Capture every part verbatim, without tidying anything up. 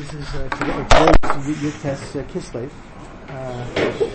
This is uh, today's Yud-Tes uh, Kislev, uh, which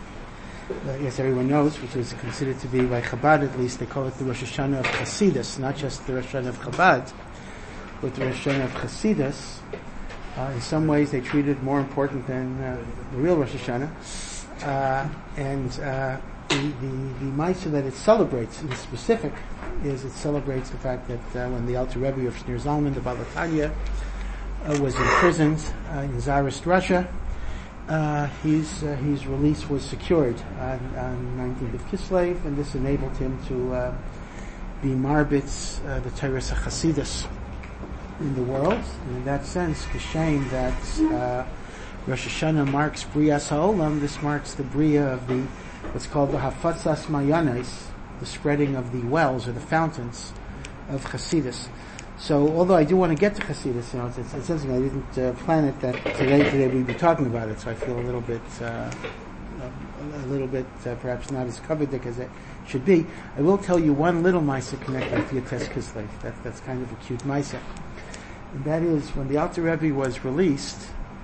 uh, I guess everyone knows, which is considered to be, by Chabad at least, they call it the Rosh Hashanah of Chasidus, not just the Rosh Hashanah of Chabad, but the Rosh Hashanah of Chasidus. Uh, in some ways they treat it more important than uh, the real Rosh Hashanah. Uh, and uh, the, the, the Maisa that it celebrates, in specific, is it celebrates the fact that uh, when the Alter Rebbe of Shneur Zalman, the Baal HaTanya, uh, was imprisoned uh, in Tsarist Russia, uh, his uh, his release was secured on, on nineteenth of Kislev, and this enabled him to uh, be marbitz uh, the Torah's Chasidus in the world. And in that sense, the shame that uh, Rosh Hashanah marks Brias HaOlam, this marks the Bria of the what's called the Hafatzas Mayanes, the spreading of the wells or the fountains of Chasidus. So, although I do want to get to Chasidus, you know, it's, it's, it's something I didn't uh, plan it that today today we'd be talking about it. So I feel a little bit, uh, a, a little bit uh, perhaps not as covered as it should be. I will tell you one little Maisa connected with Yud-Tes Kislev. That, that's kind of a cute Maisa, and that is when the Alter Rebbe was released,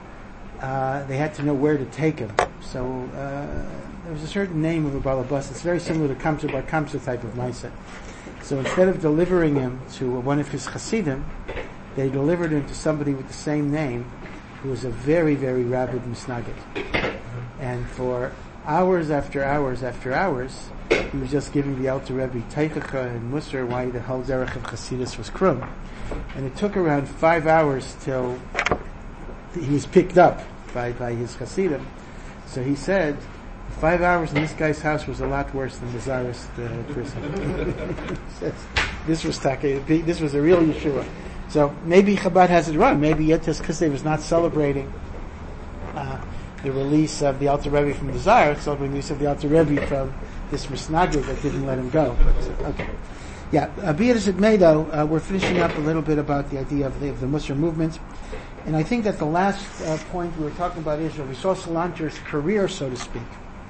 uh, they had to know where to take him. So uh, there was a certain name of a balabas. It's very similar to Kamsa Bar Kamsa type of Maisa. So instead of delivering him to one of his Hasidim, they delivered him to somebody with the same name, who was a very, very rabid Misnagid. And for hours after hours after hours, he was just giving the Alter Rebbe Teichacha and Musar why the whole derech of Chasidus was krum. And it took around five hours till he was picked up by, by his Hasidim. So he said, five hours in this guy's house was a lot worse than the Tsarist uh, prison. This was taka, this was a real Yeshua. So maybe Chabad has it wrong. Maybe Yud-Tes Kislev was not celebrating uh, the release of the Alter Rebbe from the Tsar, it's celebrating the release of the Alter Rebbe from this Misnagid that didn't let him go. But, uh, okay. Yeah, uh, be it as it may though, uh, we're finishing up a little bit about the idea of the, of the Musar movement. And I think that the last uh, point we were talking about Israel, we saw Salanter's career, so to speak,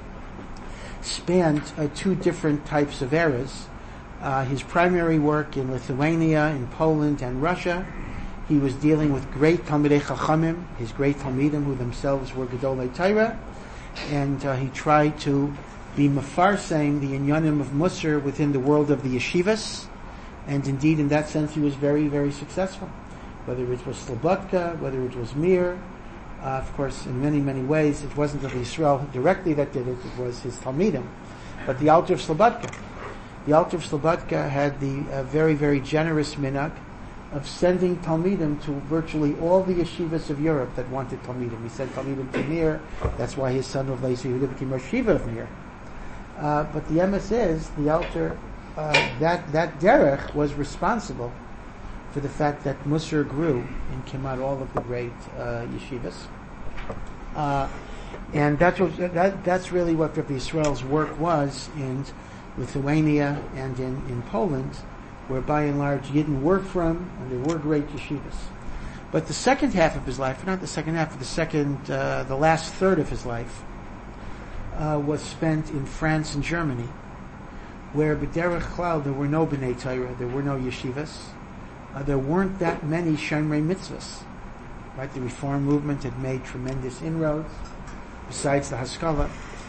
spanned uh, two different types of eras. Uh, his primary work in Lithuania, in Poland, and Russia, he was dealing with great Talmidei Chachamim, his great Talmidim, who themselves were Gedolei Torah, and uh, he tried to be mefarsing the inyanim of Musar within the world of the yeshivas, and indeed, in that sense, he was very, very successful. Whether it was Slobodka, whether it was Mir, uh, of course, in many, many ways, it wasn't of Yisrael directly that did it, it was his Talmidim. But the Alter of Slobodka, the Alter of Slobodka had the uh, very, very generous minhag of sending Talmidim to virtually all the yeshivas of Europe that wanted Talmidim. He sent Talmidim to Mir, that's why his son of Leisi Yehuda became Rosh Yeshiva of Mir. Uh, but the M S is, the Alter, uh, that, that derech was responsible for the fact that Musar grew and came out all of the great uh, yeshivas. Uh, and that's what, that, that's really what Rabbi Yisrael's work was in Lithuania and in, in Poland, where by and large Yidden worked from, and there were great yeshivas. But the second half of his life, not the second half, but the second, uh, the last third of his life, uh, was spent in France and Germany, where B'derech Klal there were no B'nai Torah, there were no yeshivas. Uh, there weren't that many Shomrei Mitzvahs. Right? The Reform movement had made tremendous inroads, besides the Haskalah.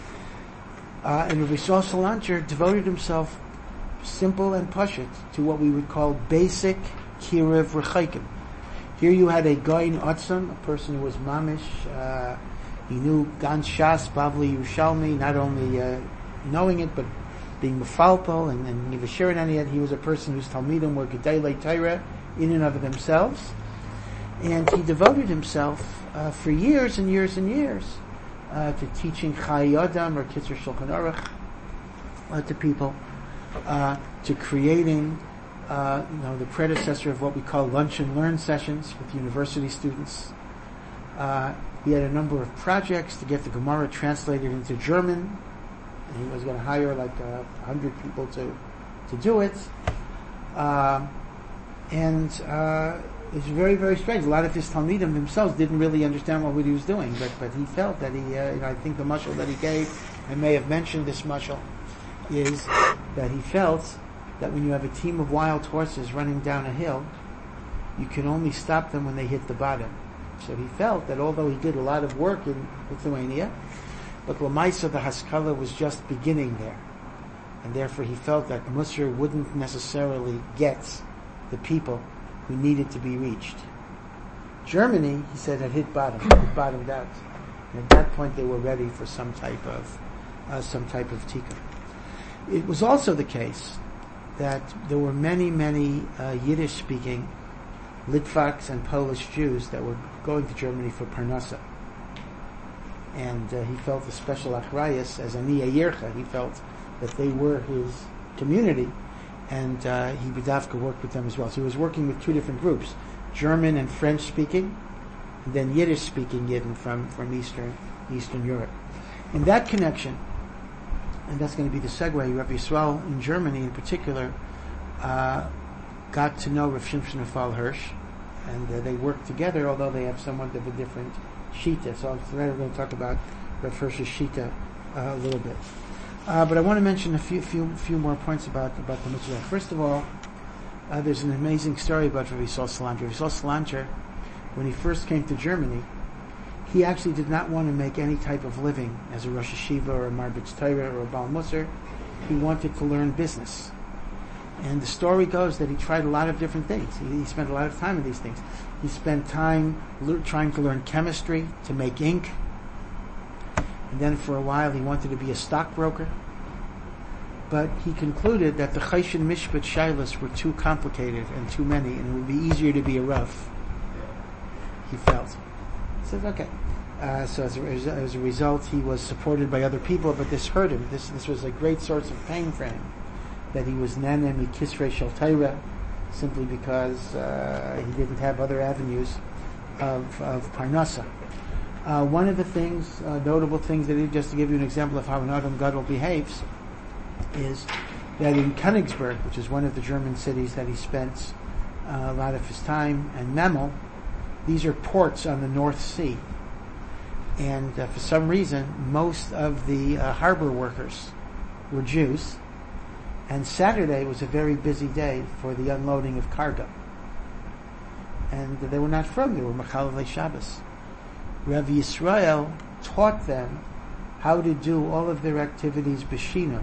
Uh, and Rabbi Yisrael Salanter devoted himself, simple and pashut, to what we would call basic kiruv rechaikim. Here you had a Goyin Otzon, a person who was mamish, uh, he knew Gan Shas, Bavli Yerushalmi, not only uh, knowing it, but being mefalpel and, and Yivashir and yet he was a person whose Talmidim were Gedolei Torah in and of themselves. And he devoted himself uh, for years and years and years uh, to teaching Chayei Adam or Kitzur Shulchan Aruch uh, to people, uh, to creating uh, you know, the predecessor of what we call lunch and learn sessions with university students. Uh, he had a number of projects to get the Gemara translated into German. He was going to hire like a uh, hundred people to to do it, uh, and uh, it's very, very strange. A lot of his Talmidim themselves didn't really understand what he was doing, but but he felt that he, uh, you know, I think the mashal that he gave, I may have mentioned this mashal, is that he felt that when you have a team of wild horses running down a hill, you can only stop them when they hit the bottom. So he felt that although he did a lot of work in Lithuania, but Lamaisa, the Haskalah, was just beginning there. And therefore he felt that Musar wouldn't necessarily get the people who needed to be reached. Germany, he said, had hit bottom, had bottomed out. And at that point they were ready for some type of, uh, some type of tikkun. It was also the case that there were many, many uh, Yiddish-speaking Litvaks and Polish Jews that were going to Germany for Parnassa. And uh, he felt a special achrayus as Ani Yircha. He felt that they were his community, and uh, he b'davka worked with them as well. So he was working with two different groups, German and French-speaking, and then Yiddish-speaking Yidden from, from Eastern Eastern Europe. In that connection, and that's going to be the segue, Rabbi Yisrael in Germany in particular uh, got to know Rav Shimshon Raphael Hirsch, and uh, they worked together, although they have somewhat of a different shita. So today we're going to talk about Rav Hirsch's shita uh, a little bit. Uh, but I want to mention a few few few more points about, about the mitzvah. First of all, uh, there's an amazing story about Rav Yisrael Salanter. Rav Yisrael Salanter, when he first came to Germany, he actually did not want to make any type of living as a Rosh Hashiva or a Marbitz Torah or a Baal Musar. He wanted to learn business. And the story goes that he tried a lot of different things. He, he spent a lot of time in these things. He spent time le- trying to learn chemistry, to make ink. And then for a while he wanted to be a stockbroker. But he concluded that the Chayshin Mishpat Shailas were too complicated and too many, and it would be easier to be a Rav. He felt. He said, okay. Uh, so as a, as a result, he was supported by other people, but this hurt him. This this was a great source of pain for him, that he was Nene Mikisrei Shel Torah, simply because uh, he didn't have other avenues of, of Parnassa. Uh, one of the things, uh, notable things that he, just to give you an example of how an Adam Gadol behaves, is that in Königsberg, which is one of the German cities that he spent uh, a lot of his time, and Memel, these are ports on the North Sea. And uh, for some reason, most of the uh, harbor workers were Jews, and Saturday was a very busy day for the unloading of cargo. And uh, they were not from, they were Mechalelei Shabbos. Rav Yisrael taught them how to do all of their activities b'shinoi.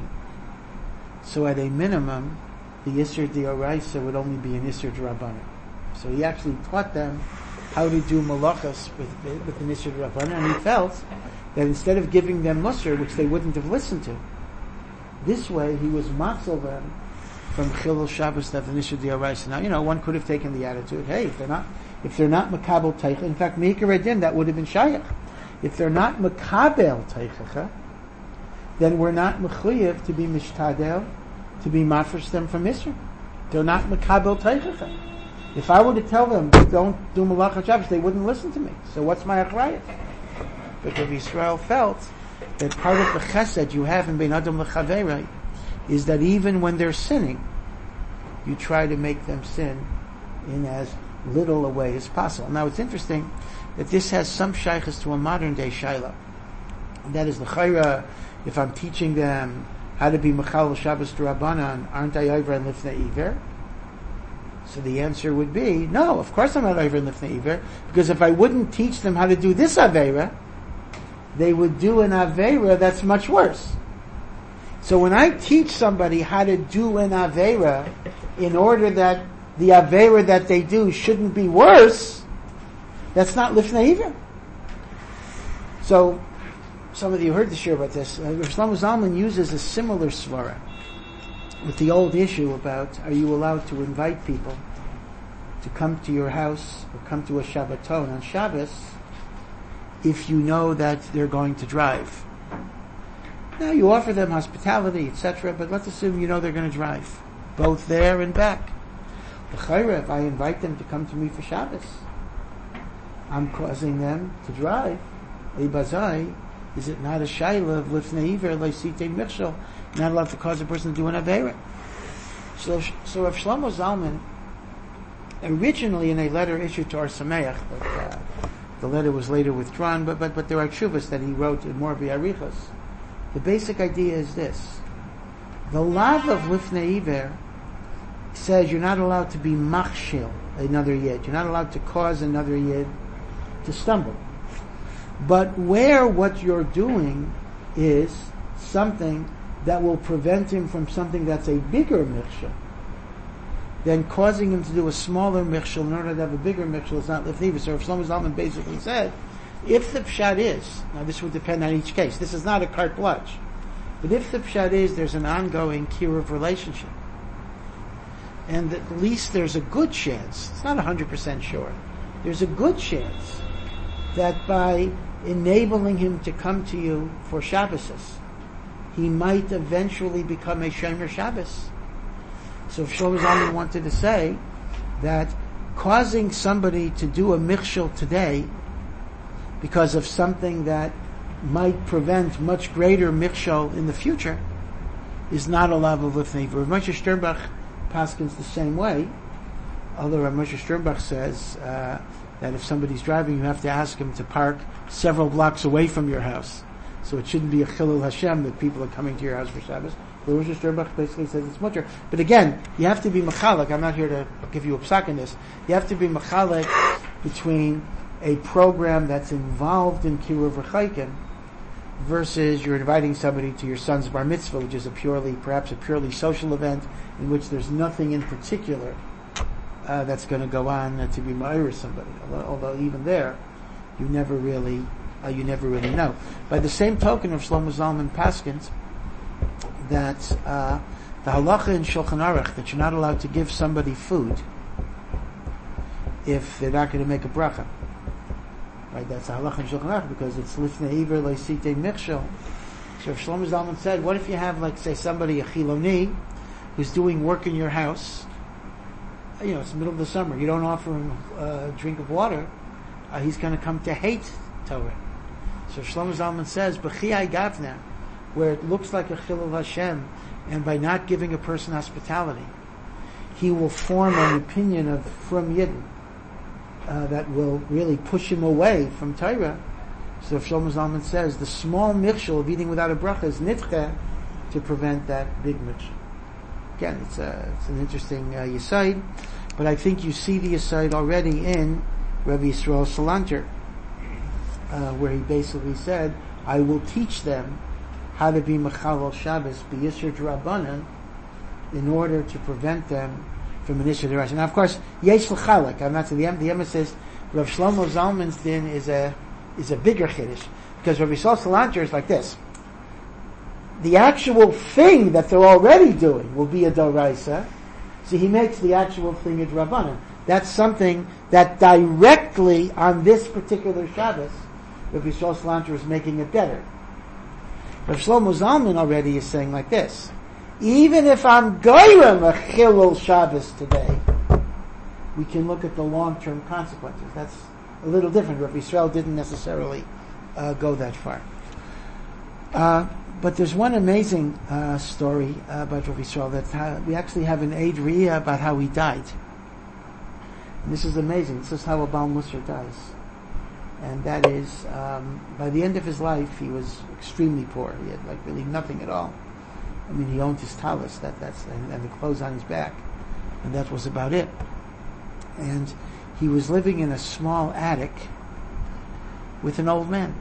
So at a minimum, the Isser D'Oraisa would only be an Isser D'Rabbanan. So he actually taught them how to do malachas with, with an Isser D'Rabbanan, and he felt that instead of giving them Musar, which they wouldn't have listened to, this way he was matzal them from Chilul Shabbos that an Isser D'Oraisa. Now, you know, one could have taken the attitude, hey, if they're not If they're not makabel teicha, in fact, meikar edin, that would have been shayach. If they're not makabel teicha, then we're not mechuyev to be mishtadel, to be mafresh them from Israel. They're not makabel teicha. If I were to tell them don't do malach Shabbos, they wouldn't listen to me. So what's my achrayus? But Rav Yisrael felt that part of the chesed you have in bein adam lechaverei is that even when they're sinning, you try to make them sin in as little a way as possible. Now it's interesting that this has some shaykhs to a modern day shayla. And that is the chayra, if I'm teaching them how to be Mechal Shabbos D'Rabbanan, aren't I over and Lifnei Iver? So the answer would be, no, of course I'm not over and Lifnei Iver, because if I wouldn't teach them how to do this Aveira, they would do an Aveira that's much worse. So when I teach somebody how to do an Aveira in order that the Aveira that they do shouldn't be worse, that's not Lifnei Iver. So, some of you heard the share about this. Uh, Rav Shlomo Zalman uses a similar svara with the old issue about, are you allowed to invite people to come to your house or come to a Shabbaton on Shabbos if you know that they're going to drive? Now, you offer them hospitality, et cetera, but let's assume you know they're going to drive, both there and back. L'chayra, if I invite them to come to me for Shabbos, I'm causing them to drive. Eibazai, is it not a shayla of lifnei iver leisitei michshel? Not allowed to cause a person to do an aveira. So, so Rav Shlomo Zalman, originally in a letter issued to Or Sameach, but uh, the letter was later withdrawn, but, but, but there are tshuvas that he wrote in more B'Arichos. The basic idea is this. The lav of lifnei iver says you're not allowed to be machshil another yid. You're not allowed to cause another yid to stumble. But where what you're doing is something that will prevent him from something that's a bigger michshel, then causing him to do a smaller michshel in order to have a bigger michshel is not lefniva. So Rav Shlomo Zalman basically said, if the pshat is, now this would depend on each case, this is not a carte blanche, but if the pshat is there's an ongoing kiruv relationship, and at least there's a good chance, it's not one hundred percent sure, there's a good chance that by enabling him to come to you for Shabbosos, he might eventually become a Shomer Shabbos. So if Shlomo Zalman wanted to say that causing somebody to do a michshel today because of something that might prevent much greater michshel in the future is not a lav of lifnei. Rav Moshe Sternbach paskins the same way, although Rav Moshe Sternbach says uh, that if somebody's driving, you have to ask him to park several blocks away from your house. So it shouldn't be a chilul Hashem that people are coming to your house for Shabbos. Rav Moshe Sternbach basically says it's mutter. But again, you have to be machalek. I'm not here to give you a psak in this. You have to be machalek between a program that's involved in kiruv rechaykim versus you're inviting somebody to your son's bar mitzvah, which is a purely, perhaps a purely social event in which there's nothing in particular uh, that's going to go on uh, to be ma'ir somebody. Although, although even there, you never really, uh, you never really know. By the same token of Shlomo Zalman paskins that uh, the halacha in Shulchan Aruch that you're not allowed to give somebody food if they're not going to make a bracha. Right, that's a halacha in Shulchan Aruch because it's lifnei iver leisitei michshel. So if Shlomo Zalman said, what if you have, like, say, somebody, a chiloni, who's doing work in your house, you know, it's the middle of the summer, you don't offer him a drink of water, uh, he's going to come to hate Torah. So Shlomo Zalman says, b'chiyai gavna, where it looks like a chilul Hashem, and by not giving a person hospitality, he will form an opinion of from Yidden uh, that will really push him away from Torah. So if Shlomo Zalman says the small michshel of eating without a bracha is nitche to prevent that big michshel. Again, it's a, it's an interesting uh, yesod, but I think you see the yesod already in Rabbi Yisrael Salanter, uh, where he basically said, I will teach them how to be Mechalel Shabbos, be Yisur D'Rabbanan, in order to prevent them from an Yisur D'Rabbanan. Now, of course, Yesh L'Chalek, I'm not saying the, the Emma says, Rav Shlomo Zalman's din is a, is a bigger chiddush, because Rabbi Yisrael Salanter is like this. The actual thing that they're already doing will be a Doraisa, so he makes the actual thing a D'Rabbanan. That's something that directly on this particular Shabbos, Rabbi Yisrael Salanter is making it better. Rav Shlomo Zalman already is saying like this: even if I'm goyrem a chilul Shabbos today, we can look at the long-term consequences. That's a little different. Rav Yisrael didn't necessarily uh, go that far. Uh, but there's one amazing uh, story uh, about Rav Yisrael that uh, we actually have an Eid Riyah about how he died. And this is amazing. This is how a Baal Musar dies. And that is, um, by the end of his life, he was extremely poor. He had like really nothing at all. I mean, he owned his talis, that, that's, and, and the clothes on his back. And that was about it. And he was living in a small attic with an old man.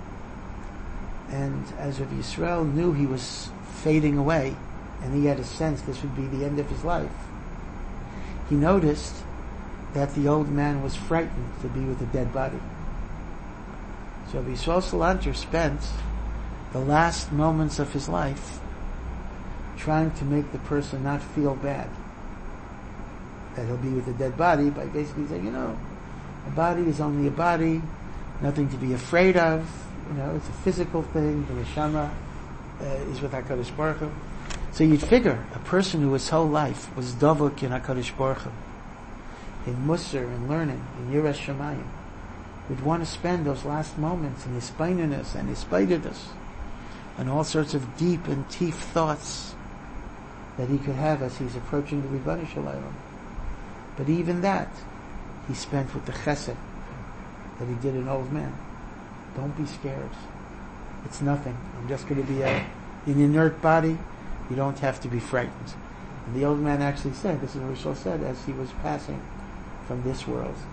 And as Rav Yisrael knew he was fading away, and he had a sense this would be the end of his life, he noticed that the old man was frightened to be with a dead body. So Rav Yisrael Salanter spent the last moments of his life trying to make the person not feel bad that he'll be with a dead body by basically saying, you know, a body is only a body, nothing to be afraid of, you know, it's a physical thing, the neshama uh, is with HaKadosh Baruch Hu. So you'd figure a person who his whole life was davuk in HaKadosh Baruch Hu, in Musar, in learning, in Yiras Shamayim, would want to spend those last moments in his spaininess and his spaidiness and all sorts of deep and teeth thoughts that he could have as he's approaching the Ribbono Shel Olam. But even that, he spent with the chesed that he did an old man. Don't be scared. It's nothing. I'm just going to be a, an inert body. You don't have to be frightened. And the old man actually said, this is what Rishon said, as he was passing from this world,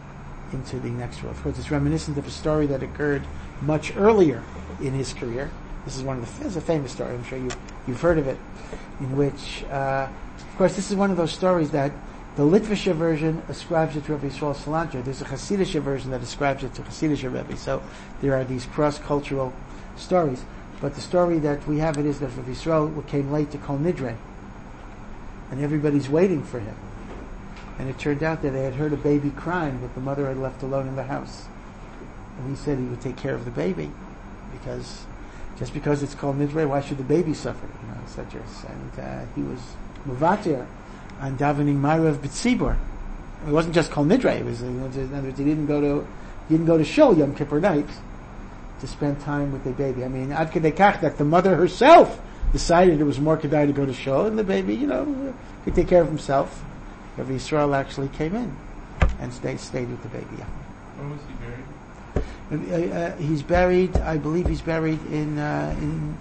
into the next world. Of course, it's reminiscent of a story that occurred much earlier in his career. This is one of the, it's a famous story, I'm sure you, you've heard of it, in which, uh, of course, this is one of those stories that the Litvische version ascribes it to Rabbi Yisrael Salanter. There's a Hasidische version that ascribes it to Hasidische Rebbe. So there are these cross-cultural stories. But the story that we have it is that Rabbi Yisrael came late to Kol Nidre, and everybody's waiting for him. And it turned out that they had heard a baby crying that the mother had left alone in the house. And he said he would take care of the baby, because just because it's called Nidre, why should the baby suffer? You know, et cetera. And uh, he was Muvatir on davening Ma'ariv B'tzibur. It wasn't just called Nidre. It was, in other words, he didn't go to he didn't go to Shul Yom Kippur night to spend time with the baby. I mean, Ad Kedei Kach, that the mother herself decided it was more kedai to go to Shul, and the baby, you know, could take care of himself. Rabbi Yisrael actually came in and stayed stayed with the baby. Yeah. Where was he buried? Uh, uh, he's buried, I believe he's buried in, uh, in,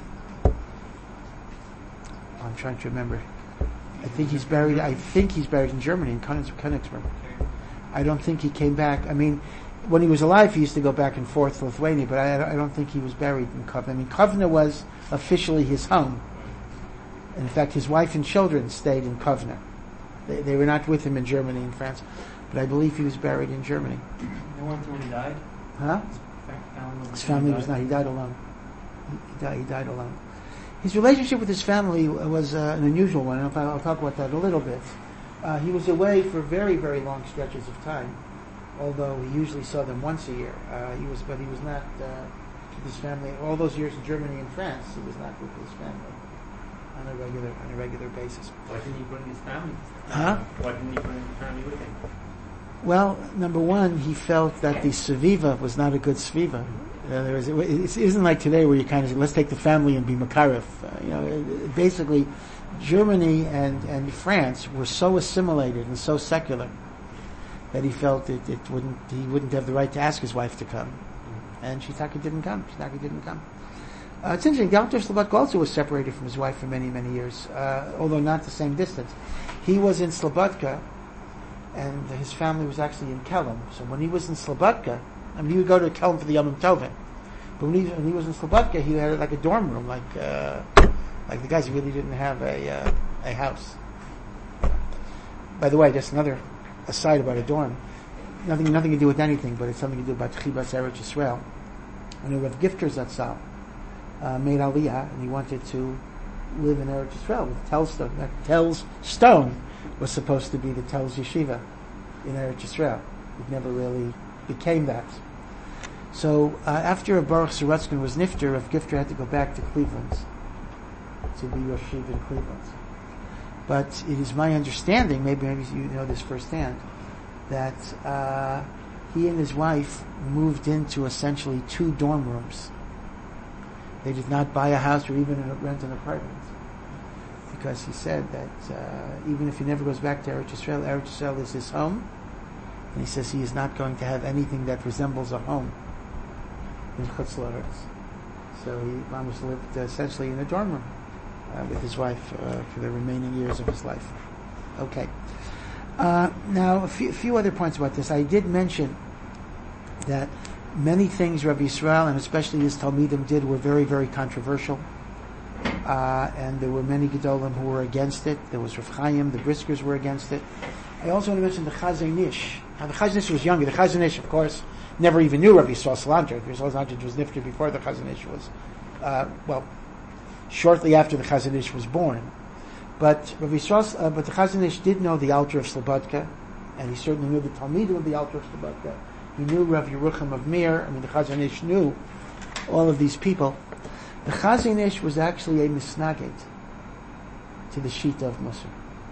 I'm trying to remember. I think he's buried, I think he's buried in Germany, in Königsberg. I don't think he came back. I mean, when he was alive, he used to go back and forth to Lithuania, but I, I don't think he was buried in Kovna. I mean, Kovna was officially his home. In fact, his wife and children stayed in Kovna. They, they were not with him in Germany and France, but I believe he was buried in Germany. No one when he died? Huh? His family was not. He died alone. He, he died. He died alone. His relationship with his family was uh, an unusual one. I'll, I'll talk about that a little bit. Uh, he was away for very, very long stretches of time, although he usually saw them once a year. Uh, he was, but he was not uh, with his family all those years in Germany and France. He was not with his family on a regular on a regular basis. Why didn't he bring his family? Huh? Why didn't he bring his family with him? Well, number one, he felt that the Sviva was not a good Sviva. Uh, there was, it isn't like today where you kind of say, let's take the family and be Makarif. Uh, you know, it, basically, Germany and, and France were so assimilated and so secular that he felt it, it wouldn't, he wouldn't have the right to ask his wife to come. And Shitaka didn't come. Shitaka didn't come. Uh, it's interesting, the Alter Slobodka also was separated from his wife for many, many years, uh, although not the same distance. He was in Slobodka, and his family was actually in Kelm. So when he was in Slobodka, I mean, he would go to Kelm for the Yom Tovim. But when he, when he was in Slobodka, he had like a dorm room, like uh, like the guys. He really didn't have a uh, a house. By the way, just another aside about a dorm. Nothing nothing to do with anything, but it's something to do about Chibas Eretz Yisrael. When Rav Gifter Zatzal uh, made Aliyah, and he wanted to live in Eretz Yisrael with Tel Stone. That Tel's Stone was supposed to be the Tel's Yeshiva in Eretz Yisrael. It never really became that. So uh, after Baruch Sorotzkin was nifter, Rav Gifter had to go back to Cleveland to be Rosh Yeshiva in Cleveland. But it is my understanding, maybe maybe you know this firsthand, that uh, he and his wife moved into essentially two dorm rooms. They did not buy a house or even rent an apartment, because he said that uh, even if he never goes back to Eretz Yisrael, Eretz Yisrael is his home, and he says he is not going to have anything that resembles a home in Chutz La'aretz. So he almost lived uh, essentially in a dorm room uh, with his wife uh, for the remaining years of his life. Okay. Uh, now, a few, few other points about this. I did mention that many things Rabbi Yisrael, and especially his Talmidim, did were very, very controversial. Uh, and there were many Gedolim who were against it. There was Rav Chaim, the Briskers were against it. I also want to mention the Chazon Ish. Now, the Chazon Ish was younger. The Chazon Ish, of course, never even knew Rabbi Yisrael Salanter. Rabbi Yisrael Salanter was nifter before the Chazon Ish was, uh, well, shortly after the Chazon Ish was born. But Rabbi Yisrael, uh, but the Chazon Ish did know the Alter of Slobodka, and he certainly knew the Talmidim of the Alter of Slobodka. He knew Rav Yerucham of Mir. I mean, the Chazon Ish knew all of these people. The Chazon Ish was actually a misnaged to the Shita of Musar.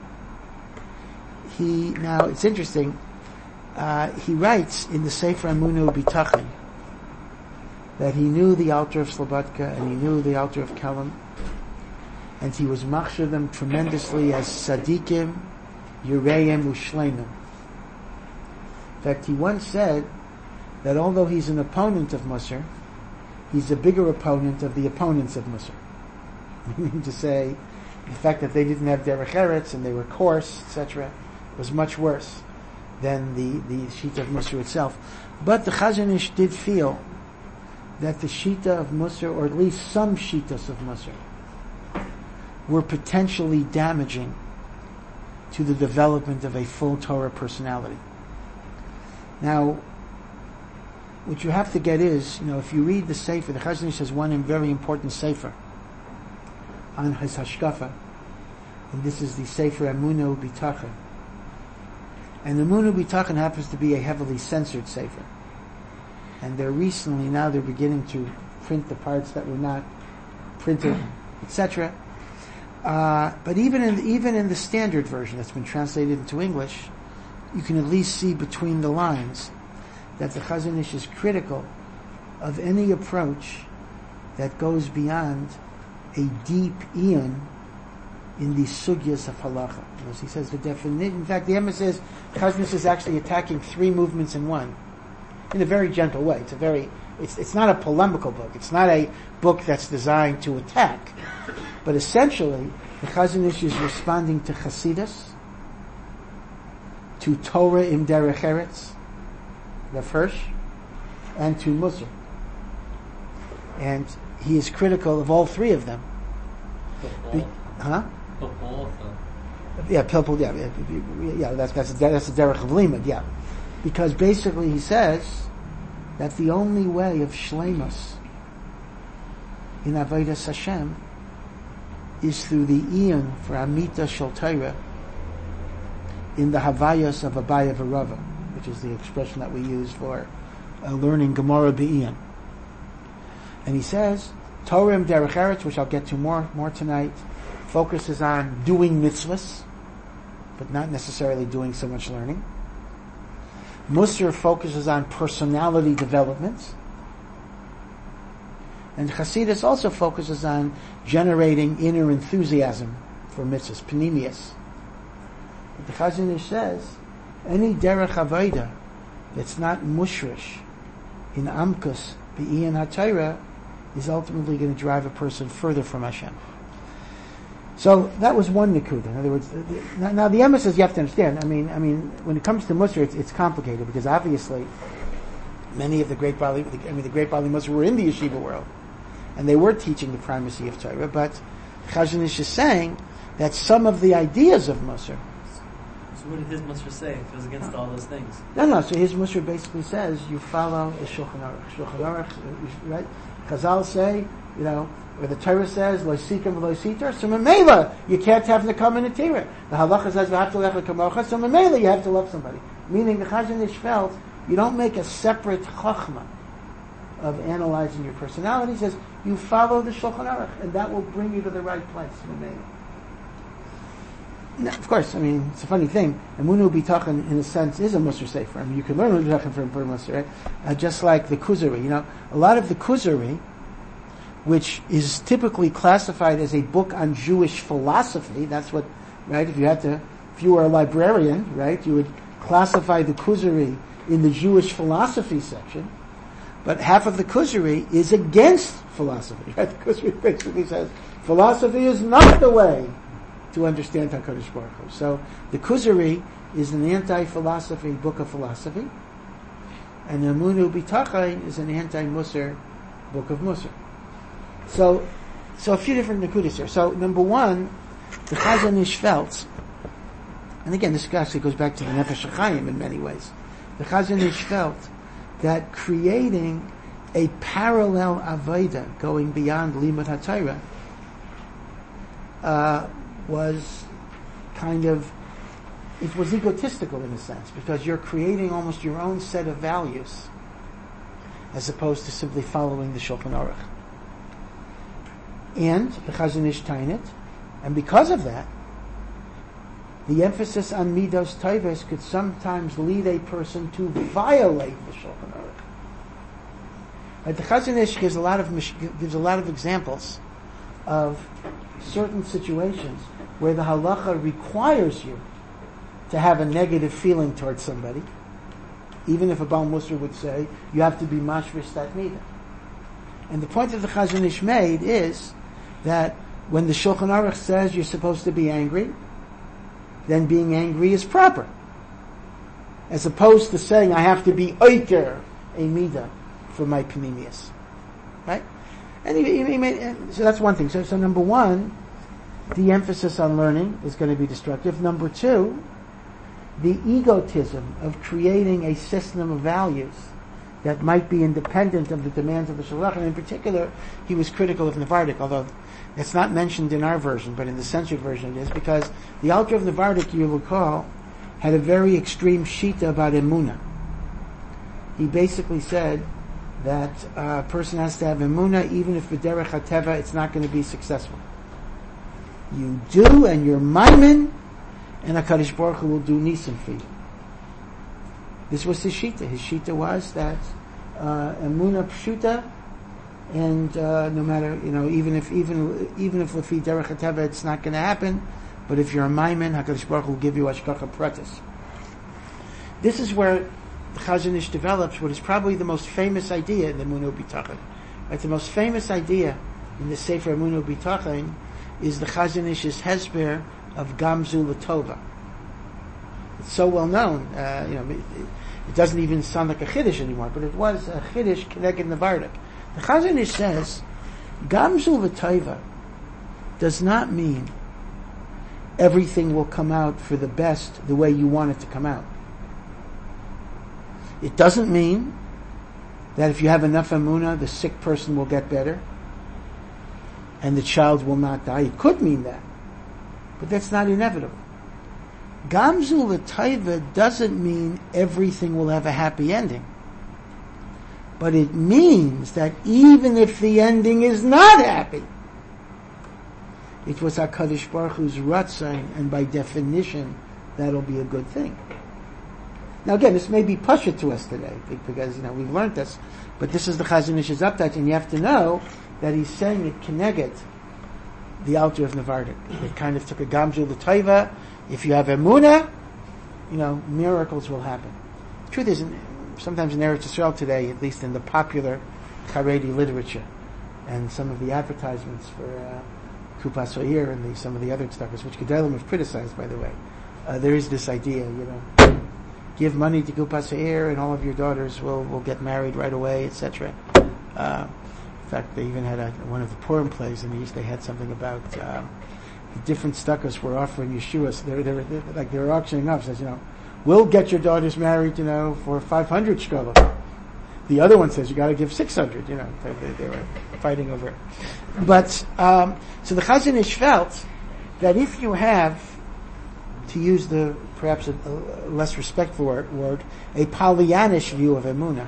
He, now, it's interesting, uh, he writes in the Sefer Amunu B'Tachin that he knew the Alter of Slobodka and he knew the Alter of Kelm, and he was machshir them tremendously as Sadiqim, Yureim, Ushleimim. In fact, he once said that although he's an opponent of Musar, he's a bigger opponent of the opponents of Musar. Meaning to say, the fact that they didn't have derech eretz and they were coarse, et cetera, was much worse than the, the Shita of Musar itself. But the Chazon Ish did feel that the Shita of Musar, or at least some Shitas of Musar, were potentially damaging to the development of a full Torah personality. Now, what you have to get is, you know, if you read the Sefer, the Chazon Ish has one very important Sefer on his Hashkafa, and this is the Sefer Emunah B'Tachon. And Emunah B'Tachon happens to be a heavily censored Sefer. And they're recently, now they're beginning to print the parts that were not printed, et cetera. Uh, but even in, even in the standard version that's been translated into English, you can at least see between the lines that the Chazon Ish is critical of any approach that goes beyond a deep eon in the sugyas of halacha. As he says, the definition, in fact, the Emma says Chazon Ish is actually attacking three movements in one, in a very gentle way. It's a very, it's it's not a polemical book. It's not a book that's designed to attack, but essentially, the Chazon Ish is responding to Chasidus, to Torah im derech eretz, the first, and to Musar. And he is critical of all three of them. Be, huh? Yeah, Pilpul, yeah, yeah, yeah, that's, that's, that's the derech of limud, yeah. Because basically he says that the only way of shleimus in Avodas Hashem is through the eon for Amita Shel Torah in the Havayas of Abaya V'Rava, which is the expression that we use for uh, learning Gemara B'Eon. And he says, Torah im derech eretz, which I'll get to more more tonight, focuses on doing mitzvahs, but not necessarily doing so much learning. Musar focuses on personality development. And Chasidus also focuses on generating inner enthusiasm for mitzvahs, panemius. But the Chazon Ish says, any derech avoda that's not mushrish in amkus b'Iyan HaTorah is ultimately going to drive a person further from Hashem. So that was one nikuda. In other words, now, now the Emma says you have to understand. I mean, I mean, when it comes to Musar, it's, it's complicated because obviously many of the great Bali, I mean, the great Bali Musar were in the yeshiva world, and they were teaching the primacy of Torah. But Chazon Ish is saying that some of the ideas of Musar. So what did his Musar say? If it was against all those things. No, no. So his Musar basically says you follow the Shulchan Aruch. Shulchan Aruch, right? Chazal say, you know, where the Torah says lo sikam lo sitar, so memela you can't have nekam in a tira. The halacha says you have to lech kamocha, so memela you have to love somebody. Meaning the Chazon Ish felt you don't make a separate chachma of analyzing your personality. He says you follow the Shulchan Aruch, and that will bring you to the right place. Memela. Now, of course, I mean, it's a funny thing. Emunah B'Tachon, in a sense, is a Musar Sefer. I mean, you can learn Emunah B'Tachon from from Musar, right? Uh, just like the Kuzari. You know, a lot of the Kuzari, which is typically classified as a book on Jewish philosophy, that's what, right? If you had to, if you were a librarian, right, you would classify the Kuzari in the Jewish philosophy section. But half of the Kuzari is against philosophy, right? The Kuzari basically says philosophy is not the way to understand HaKadosh Baruch Hu. So the Kuzari is an anti-philosophy book of philosophy, and the Emunah B'Tachon is an anti-Musar book of Musar. So, so a few different nekudas here. So number one, the Chazon Ish felt, and again this actually goes back to the Nefesh HaChaim in many ways. The Chazon Ish felt that creating a parallel avoda going beyond Limud HaTorah uh, was kind of, it was egotistical in a sense, because you're creating almost your own set of values as opposed to simply following the Shulchan Aruch. And the Chazon Ish Tainet, and because of that, the emphasis on Midos Tovos could sometimes lead a person to violate the Shulchan Aruch. Right, the Chazon Ish gives a lot of gives a lot of examples of certain situations where the halacha requires you to have a negative feeling towards somebody, even if a Baal Musar would say you have to be mashrish that midah. And the point that the Chazon Ish made is that when the Shulchan Aruch says you're supposed to be angry, then being angry is proper. as opposed to saying I have to be oiker a midah for my panemius, right? And he, he, he made, so that's one thing. So, so number one, the emphasis on learning is going to be destructive. Number two, the egotism of creating a system of values that might be independent of the demands of the Shalach. And in particular, he was critical of Navardik, although it's not mentioned in our version, but in the censored version it is, because the Alter of Navardik, you will recall, had a very extreme shita about emunah. He basically said that a person has to have emunah, even if b'derech hateva it's not going to be successful. You do, and you're maimin, and HaKadosh Baruch Hu will do nisim for you. This was his shita. His shita was that uh, emunah pshuta, and uh, no matter, you know, even if even even if lefi derech hateva it's not going to happen, but if you're a maimin, HaKadosh Baruch Hu will give you hashgacha pratis. This is where the Chazon Ish develops what is probably the most famous idea in the Emunah B'Tachon. Right? The most famous idea in the Sefer Emunah B'Tachon is the Chazon Ish's hesper of Gamzu L'Tova. It's so well known, uh, you know, it, it doesn't even sound like a Chiddush anymore, but it was a Chiddush Keneged Navardik. The Chazon Ish says, Gamzu L'Tova does not mean everything will come out for the best the way you want it to come out. It doesn't mean that if you have enough emunah, the sick person will get better and the child will not die. It could mean that, but that's not inevitable. Gamzu L'Taiva doesn't mean everything will have a happy ending, but it means that even if the ending is not happy, it was HaKadosh Baruch Hu's ratzon, and by definition, that'll be a good thing. Now again, this may be pasha to us today, because, you know, we've learned this, but this is the Chazon Ish's update, and you have to know that he's saying it keneged the Alter of Navardik. It kind of took a Gamzu L'Taiva. If you have emunah, you know, miracles will happen. The truth is, sometimes in Eretz Yisrael today, at least in the popular Haredi literature, and some of the advertisements for uh, Kupas Oyer and the, some of the other tzedakos, which Gedolim have criticized, by the way, uh, there is this idea, you know, give money to Kupas Oyer and all of your daughters will, will get married right away, et cetera. Uh, in fact, they even had a, one of the Purim plays, and they, used, they had something about uh, the different tzedakos were offering Yeshua. So they were, they were like they were auctioning off. Says, you know, we'll get your daughters married, you know, for five hundred shkolim. The other one says you got to give six hundred. You know, they, they, they were fighting over it. But um, so the Chazon Ish felt that if you have, to use the perhaps a, a less respectful word, a Pollyannish view of emunah,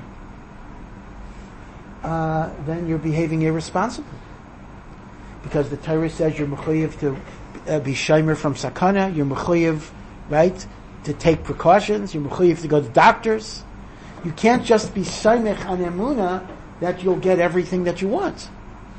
uh, then you're behaving irresponsibly. Because the Torah says you're mechuyev to uh, be shomer from sakana, you're mechuyev, right, to take precautions, you're mechuyev to go to doctors. You can't just be saimech on emunah that you'll get everything that you want.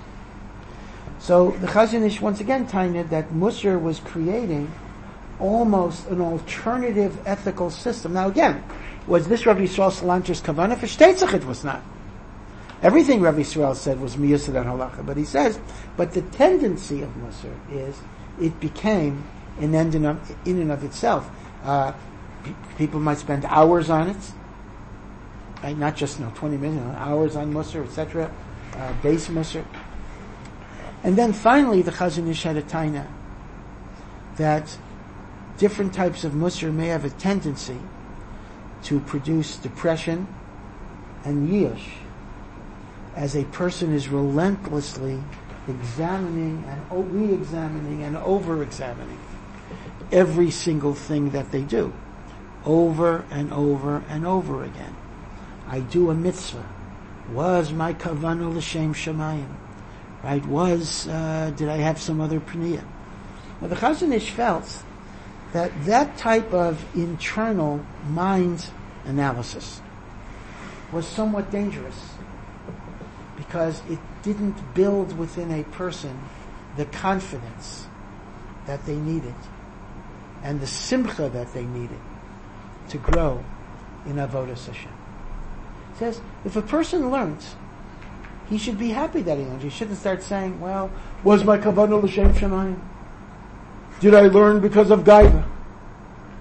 So the Chazon Ish once again tainted that Musar was creating almost an alternative ethical system. Now again, was this Rabbi Yisrael Salanter's kavanah? For Shteitzach it was not. Everything Rabbi Yisrael said was miyusad and halacha, but he says, but the tendency of Musar is it became an end in, of, in and of itself. Uh, p- people might spend hours on it, right? Not just you know twenty minutes, you know, hours on Musar, et cetera. Uh, base Musar, and then finally the Chazon Ish had a taina that different types of Musar may have a tendency to produce depression and yish, as a person is relentlessly examining and re-examining and over-examining every single thing that they do, over and over and over again. I do a mitzvah. Was my kavanah l'shem shamayim? Right? Was, uh, did I have some other pniyah? Now the Chazon Ish felt that that type of internal mind analysis was somewhat dangerous, because it didn't build within a person the confidence that they needed and the simcha that they needed to grow in Avodas Hashem. It says, if a person learns, he should be happy that he learns. He shouldn't start saying, well, was my kavanah l'shem shamayim? Did I learn because of gaiva?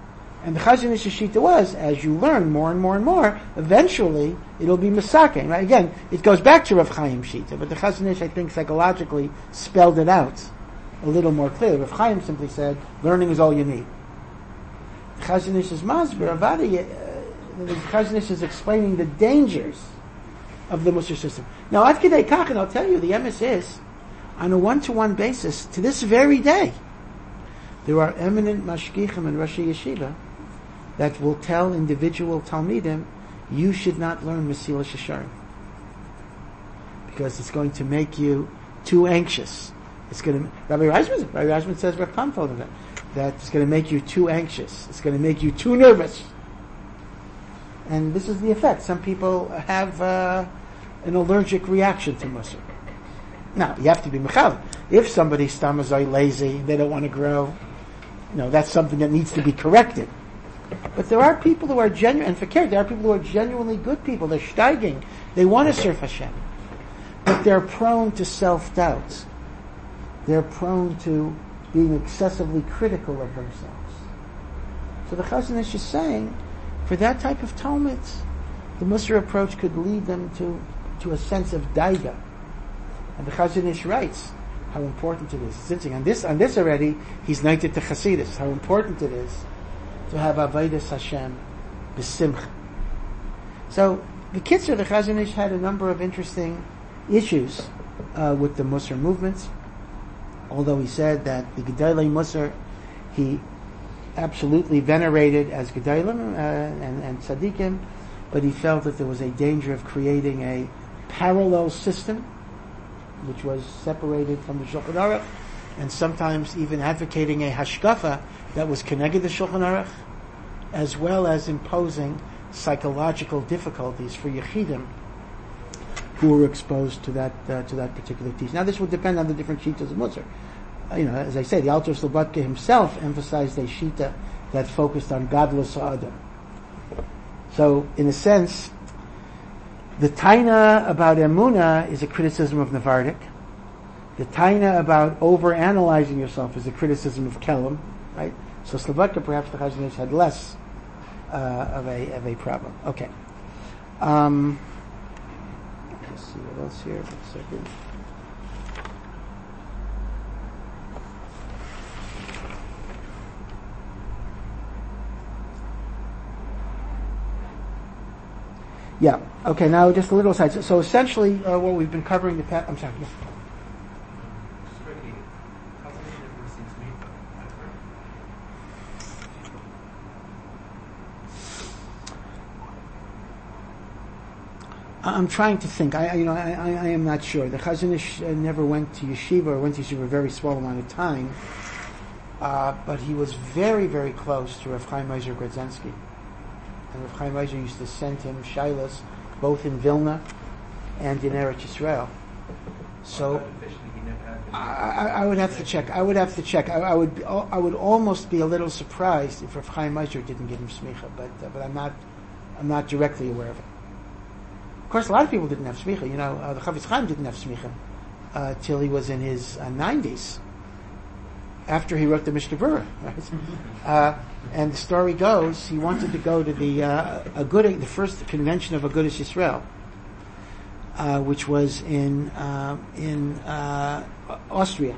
And the Chazon Ish's shita was, as you learn more and more and more, eventually it'll be Masakin. Right? Again, it goes back to Rav Chaim's shita, but the Chazon Ish, I think, psychologically spelled it out a little more clearly. Rav Chaim simply said, learning is all you need. The Chazon Ish is Masber, Avadi, uh, the Chazon Ish is explaining the dangers of the Musar system. Now, Ad Kidei Kach, and I'll tell you, the emes is, on a one-to-one basis, to this very day, there are eminent mashgichim and Rashi Yeshiva that will tell individual Talmidim, you should not learn Mesilas Yesharim. Because it's going to make you too anxious. It's going to, Rabbi Reisman, Rabbi Reisman says, Rav Pam told him that, that it's going to make you too anxious. It's going to make you too nervous. And this is the effect. Some people have uh, an allergic reaction to Musar. Now, you have to be mechal. If somebody's stamazai lazy, they don't want to grow, you know, that's something that needs to be corrected. But there are people who are genuine, and for care, there are people who are genuinely good people. They're steiging. They want to serve Hashem. But they're prone to self-doubt. They're prone to being excessively critical of themselves. So the Chazon Ish is saying, for that type of Talmud, the Musar approach could lead them to, to a sense of daiga. And the Chazon Ish writes how important it is. It's interesting. On this, on this already, he's knighted to Chasidus, how important it is to have Avodas Hashem b'simcha. So, the Kitzur, the Chazon Ish had a number of interesting issues uh, with the Musar movements. Although he said that the Gedolei Musar he absolutely venerated as Gedolim uh, and, and Tzaddikim, but he felt that there was a danger of creating a parallel system which was separated from the Shulchan Aruch, and sometimes even advocating a hashkafa that was connected to Shulchan Aruch, as well as imposing psychological difficulties for Yechidim who were exposed to that uh, to that particular teaching. Now, this would depend on the different shitas of Musar. Uh, you know, as I say, the Alter Slobodka himself emphasized a shita that focused on Gadlus Ha'adam. So, in a sense, the taina about Emunah is a criticism of Navardik. The taina about over-analyzing yourself is a criticism of Kelm, right? So Slobodka, perhaps the Chazon Ish had less uh, of a of a problem. Okay. Um, let's see what else here. One second. Yeah. Okay. Now, just a little aside. So, so essentially, uh, what we've been covering the past. I'm sorry. Yeah. I'm trying to think. I, you know, I, I, I am not sure. The Chazon Ish uh, never went to yeshiva, or went to yeshiva a very small amount of time. Uh, but he was very, very close to Rav Chaim Meiser Grodzinski. And Rav Chaim Meiser used to send him shilas, both in Vilna and in Eretz Yisrael. So, I, I, I would have to check. I would have to check. I, I would, I would almost be a little surprised if Rav Chaim Meiser didn't give him smicha, but uh, but I'm not, I'm not directly aware of it. Of course, a lot of people didn't have smicha. You know, uh, the Chafetz Chaim didn't have smicha uh, till he was in his uh, nineties, after he wrote the Mishnah Berurah. Right? uh, and the story goes, he wanted to go to the uh, Agudah, the first convention of Agudas Yisrael, uh, which was in uh, in uh, Austria,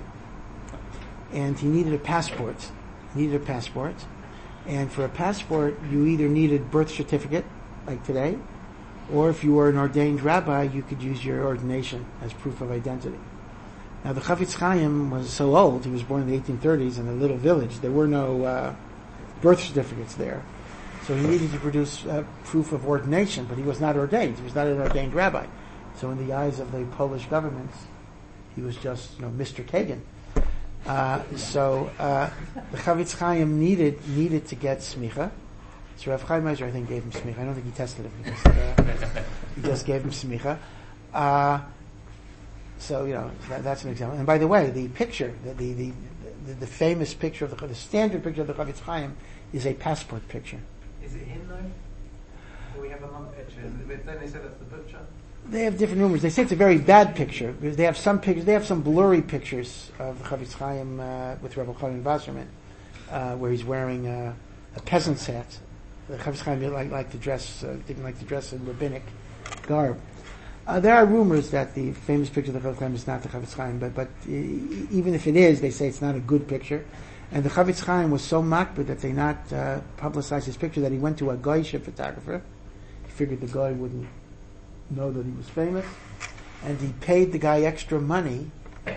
and he needed a passport. He needed a passport, and for a passport, you either needed birth certificate, like today, or if you were an ordained rabbi, you could use your ordination as proof of identity. Now, the Chafetz Chaim was so old, he was born in the eighteen thirties in a little village. There were no uh, birth certificates there. So he needed to produce uh, proof of ordination, but he was not ordained. He was not an ordained rabbi. So in the eyes of the Polish government, he was just, you know, Mister Kagan. Uh, so uh, the Chafetz Chaim needed needed to get smicha. So Rav Chaim Meiser, I think, gave him smicha. I don't think he tested him. He just, uh, he just gave him smicha. Uh, so, you know, that, that's an example. And by the way, the picture, the the, the, the, the famous picture of the, the standard picture of the Chafetz Chaim is a passport picture. Is it him, though? Or we have another picture? Then they say that's the butcher? They have different rumors. They say it's a very bad picture because they have some pictures. They have some blurry pictures of the Chafetz Chaim uh, with Rebbe Chaim Wasserman, uh, where he's wearing uh, a peasant's hat. The Chafetz Chaim didn't like, like to dress, uh, didn't like to dress in rabbinic garb. Uh, there are rumors that the famous picture of the Chafetz Chaim is not the Chafetz Chaim, but, but uh, even if it is, they say it's not a good picture. And the Chafetz Chaim was so makbid that they not uh, publicized his picture that he went to a Goyish photographer. He figured the guy wouldn't know that he was famous, and he paid the guy extra money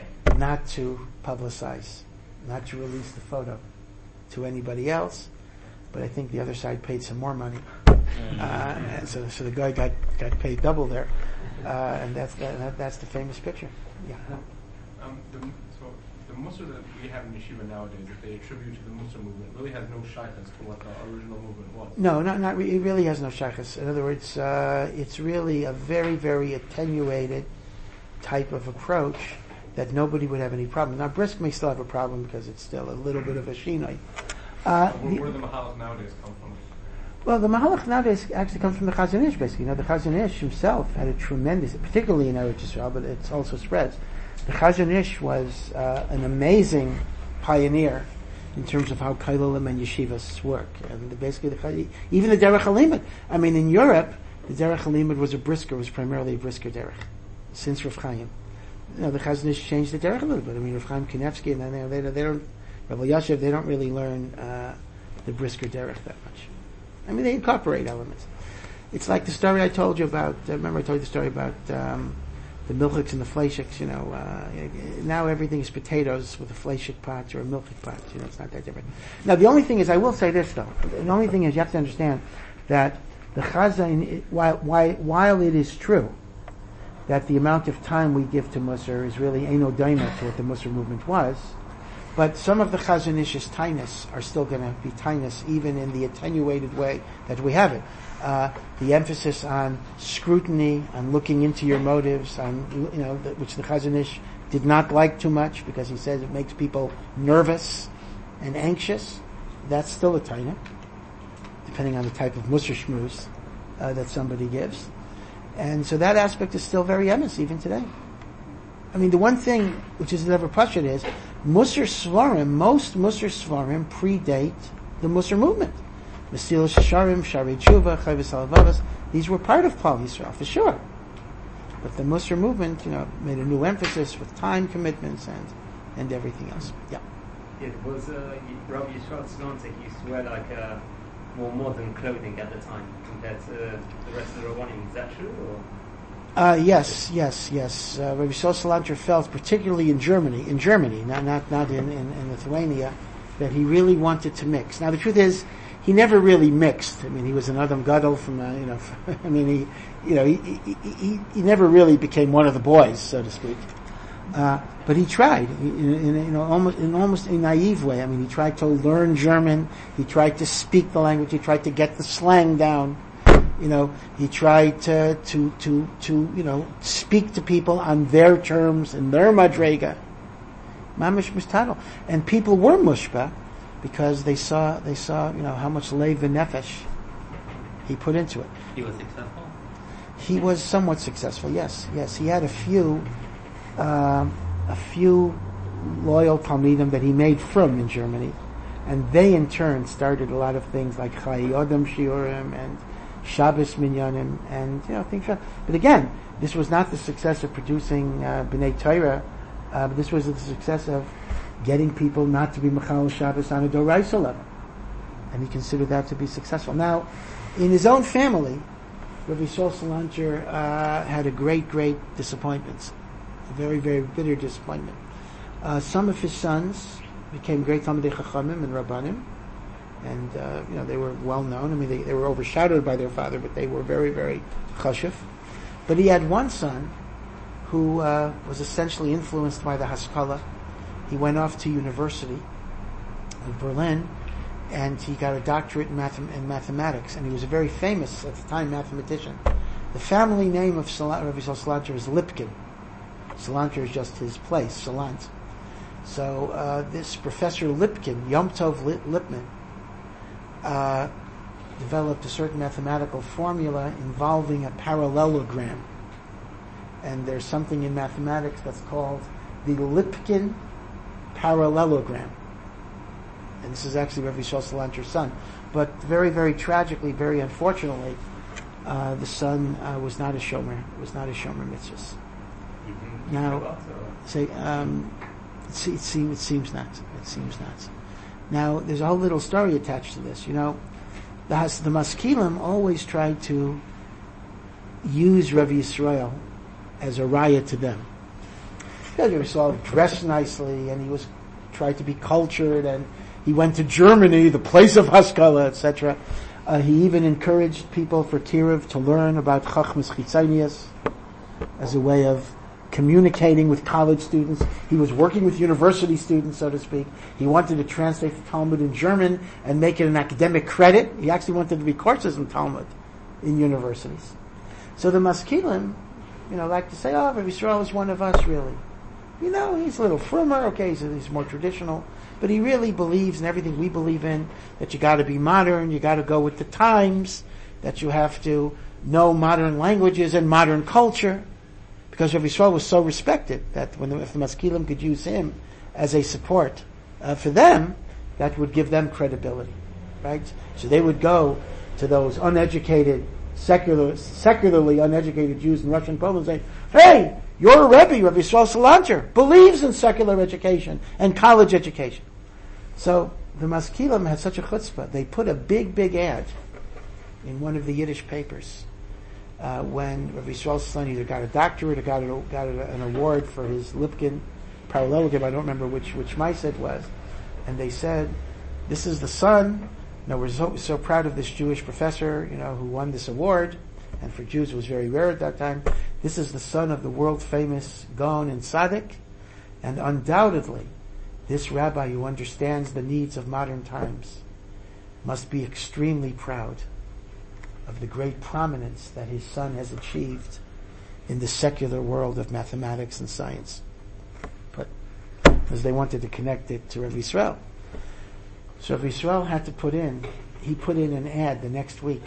not to publicize, not to release the photo to anybody else. But I think the other side paid some more money, uh, and so so the guy got, got paid double there, uh, and that's the, that, that's the famous picture. Yeah. Um, the, so the Musar that we have in Yeshiva nowadays, that they attribute to the Musar movement, really has no shaykhs to what the original movement was. No, not not. Re- it really has no shaykhs. In other words, uh, it's really a very very attenuated type of approach that nobody would have any problem. Now, Brisk may still have a problem because it's still a little bit of a shinoi. Uh, where, where do the Mahalach nowadays come from? Well, the Mahalach nowadays actually comes from the Chazon Ish, basically. You know, the Chazon Ish himself had a tremendous, particularly in Eretz Yisrael, but it also spreads. The Chazon Ish was uh, an amazing pioneer in terms of how Kailalim and yeshivas work. And basically, the, even the Derech HaLimud. I mean, in Europe, the Derech HaLimud was a brisker, was primarily a brisker derech, since Rav Chaim. You know, the Chazon Ish changed the derech a little bit. I mean, Rav Chaim Kanevsky and then they, they, they don't, Rav Yashiv, they don't really learn uh, the brisker derech that much. I mean, they incorporate elements. It's like the story I told you about. Uh, remember, I told you the story about um, the milchiks and the fleishiks. You know, uh, now everything is potatoes with a fleishik pot or a milchik pot. You know, it's not that different. Now, the only thing is, I will say this though. The only thing is, you have to understand that the Chazon, while, while while it is true that the amount of time we give to Musar is really eino daima to what the Musar movement was. But some of the Chazon Ish's tainus are still going to be tainus, even in the attenuated way that we have it. Uh, the emphasis on scrutiny, on looking into your motives, on you know, the, which the Chazon Ish did not like too much because he says it makes people nervous and anxious. That's still a taina, depending on the type of Musar shmuz uh, that somebody gives. And so that aspect is still very emes even today. I mean, the one thing which is never pashut is Musar Svarim, most Musar Svarim predate the Musar movement. Mesilas Yesharim, Sharei Tshuva, Chayvus Halavavos, these were part of Klal Yisrael, for sure. But the Musar movement, you know, made a new emphasis with time commitments and, and everything else. Yeah. Yeah, was uh, Rabbi Yisrael Tzantek used to wear like uh, more modern clothing at the time compared to the rest of the Rabbanim. Is that true? Or? Uh, yes, yes, yes. Uh, Rabbi Yisrael Salanter felt, particularly in Germany, in Germany, not not not in, in, in Lithuania, that he really wanted to mix. Now the truth is, he never really mixed. I mean, he was an Adam Gadol from, uh, you know, I mean, he, you know, he, he he he never really became one of the boys, so to speak. Uh, but he tried, in, in, in almost in almost a naive way. I mean, he tried to learn German. He tried to speak the language. He tried to get the slang down. You know, he tried to, to, to, to, you know, speak to people on their terms, in their madrega. Mamish mustadel. And people were mushba because they saw, they saw, you know, how much leiv v'nefesh he put into it. He was successful? He was somewhat successful, yes, yes. He had a few, um, a few loyal Talmidim that he made from in Germany. And they in turn started a lot of things like Chai Yodam Shiurim and Shabbos Minyanim, and you know things. But again, this was not the success of producing uh, B'nai Torah, uh, but this was the success of getting people not to be Mechal Shabbos on a Doraisa level, and he considered that to be successful. Now, in his own family, Rabbi Yisrael Salanter uh, had a great, great disappointment, a very, very bitter disappointment. Uh, some of his sons became great Talmidei Chachamim and Rabbanim. And, uh, you know, they were well known. I mean, they, they were overshadowed by their father, but they were very, very chashuv. But he had one son who uh, was essentially influenced by the Haskalah. He went off to university in Berlin, and he got a doctorate in, math- in mathematics. And he was a very famous, at the time, mathematician. The family name of Sal- Rabbi Salanter is Lipkin. Salanter is just his place, Salant. So uh, this Professor Lipkin, Yom Tov Lip- Lipman, Uh, developed a certain mathematical formula involving a parallelogram. And there's something in mathematics that's called the Lipkin parallelogram. And this is actually Rabbi Yisrael Salanter's son. but very, very tragically, very unfortunately, uh, the son uh, was not a shomer. Was not a shomer mitzvahs. Mm-hmm. Now, say um, it, se- it seems it seems not. It seems not. Now, there's a whole little story attached to this. You know, the Has- the Maskilim always tried to use Rav Yisrael as a raya to them. Because he was all dressed nicely, and he was tried to be cultured, and he went to Germany, the place of Haskalah, et cetera. Uh, he even encouraged people for Tirav to learn about Chachmas Chitzonius as a way of communicating with college students. He was working with university students, so to speak. He wanted to translate the Talmud in German and make it an academic credit. He actually wanted to be courses in Talmud in universities. So the Maskilim, you know, like to say, oh, Rav Yisrael is one of us, really. You know, he's a little firmer, okay, he's, he's more traditional, but he really believes in everything we believe in, that you gotta be modern, you gotta go with the times, that you have to know modern languages and modern culture, because Rav Yisrael was so respected that when the, if the Maskilim could use him as a support uh, for them, that would give them credibility, right? So they would go to those uneducated, secular, secularly uneducated Jews in Russia and Poland and say, hey, your Rebbe, Rav Yisrael Salanter, believes in secular education and college education. So the Maskilim had such a chutzpah. They put a big, big ad in one of the Yiddish papers uh, when Rav Yisrael Salanter either got a doctorate or got, a, got a, an award for his Lipkin parallelogram. I don't remember which which mice it was. And they said, this is the son. You know, we're so, so proud of this Jewish professor, you know, who won this award. And for Jews it was very rare at that time. This is the son of the world-famous Gaon and Tzaddik, and undoubtedly, this rabbi who understands the needs of modern times must be extremely proud of the great prominence that his son has achieved in the secular world of mathematics and science. But, because they wanted to connect it to Rav Yisrael. So Rav Yisrael had to put in, he put in an ad the next week.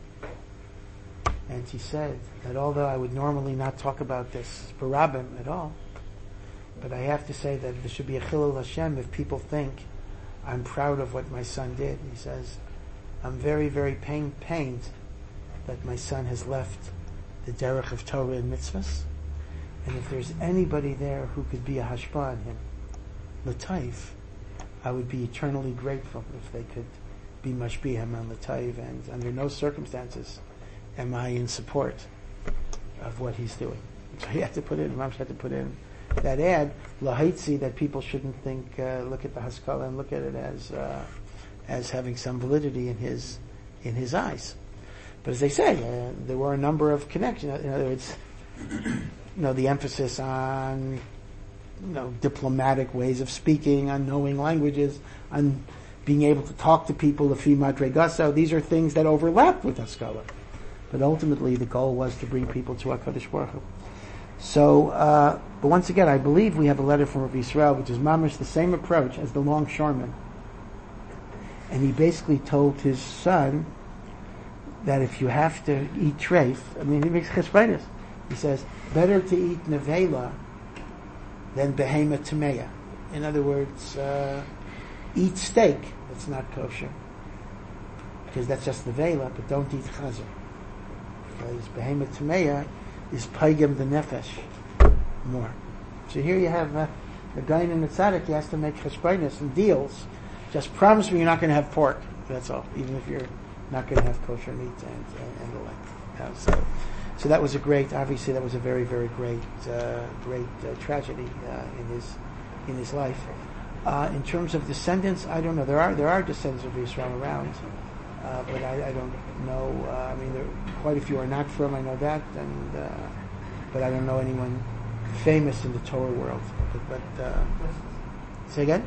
And he said that although I would normally not talk about this barabim at all, but I have to say that there should be a chilul Hashem if people think I'm proud of what my son did. He says, I'm very, very pain, pained that my son has left the derech of Torah and mitzvahs. And if there's anybody there who could be a hashpah on him, l'taiv, I would be eternally grateful if they could be mashbihem on l'taiv, and under no circumstances am I in support of what he's doing. So he had to put in, Mamash had to put in that ad, lahaitzi, that people shouldn't think, uh, look at the Haskalah and look at it as, uh, as having some validity in his, in his eyes. But as they say, uh, there were a number of connections. In other words, you know, the emphasis on, you know, diplomatic ways of speaking, on knowing languages, on being able to talk to people, lefi madregaso. These are things that overlap with Haskalah. But ultimately, the goal was to bring people to HaKadosh Baruch Hu. So, uh, but once again, I believe we have a letter from Rav Yisrael, which is mamish the same approach as the longshoreman. And he basically told his son that if you have to eat treif, I mean, he makes chespedes. He says, better to eat nevela than behema tameya. In other words, uh, eat steak that's not kosher, because that's just nevela, but don't eat chazer. Because behema tameya is paigim the nefesh more. So here you have uh, a guy in the tzaddik, he has to make chespedes and deals. Just promise me you're not going to have pork. That's all. Even if you're not going to have kosher meat and, and, and the like. Uh, so, so that was a great. Obviously, that was a very, very great, uh, great uh, tragedy uh, in his in his life. Uh, in terms of descendants, I don't know. There are there are descendants of Israel around, uh, but I, I don't know. Uh, I mean, there quite a few are not from. I know that, and uh, but I don't know anyone famous in the Torah world. But, but uh, say again.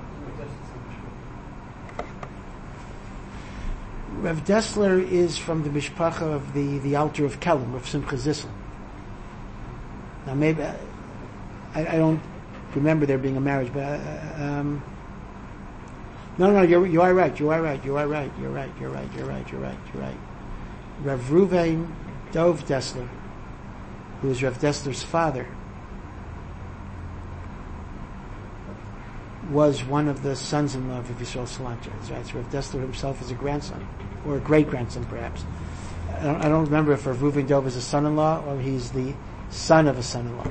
Rav Dessler is from the mishpacha of the, the Alter of Kelm, Rav Simcha Zissel. Now maybe, I, I don't remember there being a marriage, but, uh, um, no, no, you're, you are right, you are right, you are right, you're right, you're right, you're right, you're right, you're right. Rav Ruvain Dov Dessler, who was Rav Dessler's father, was one of the sons-in-law of Yisrael Salanter. Right? So Rav Dessler himself is a grandson, or a great-grandson perhaps. I don't, I don't remember if Rav Reuven Dov is a son-in-law or he's the son of a son-in-law.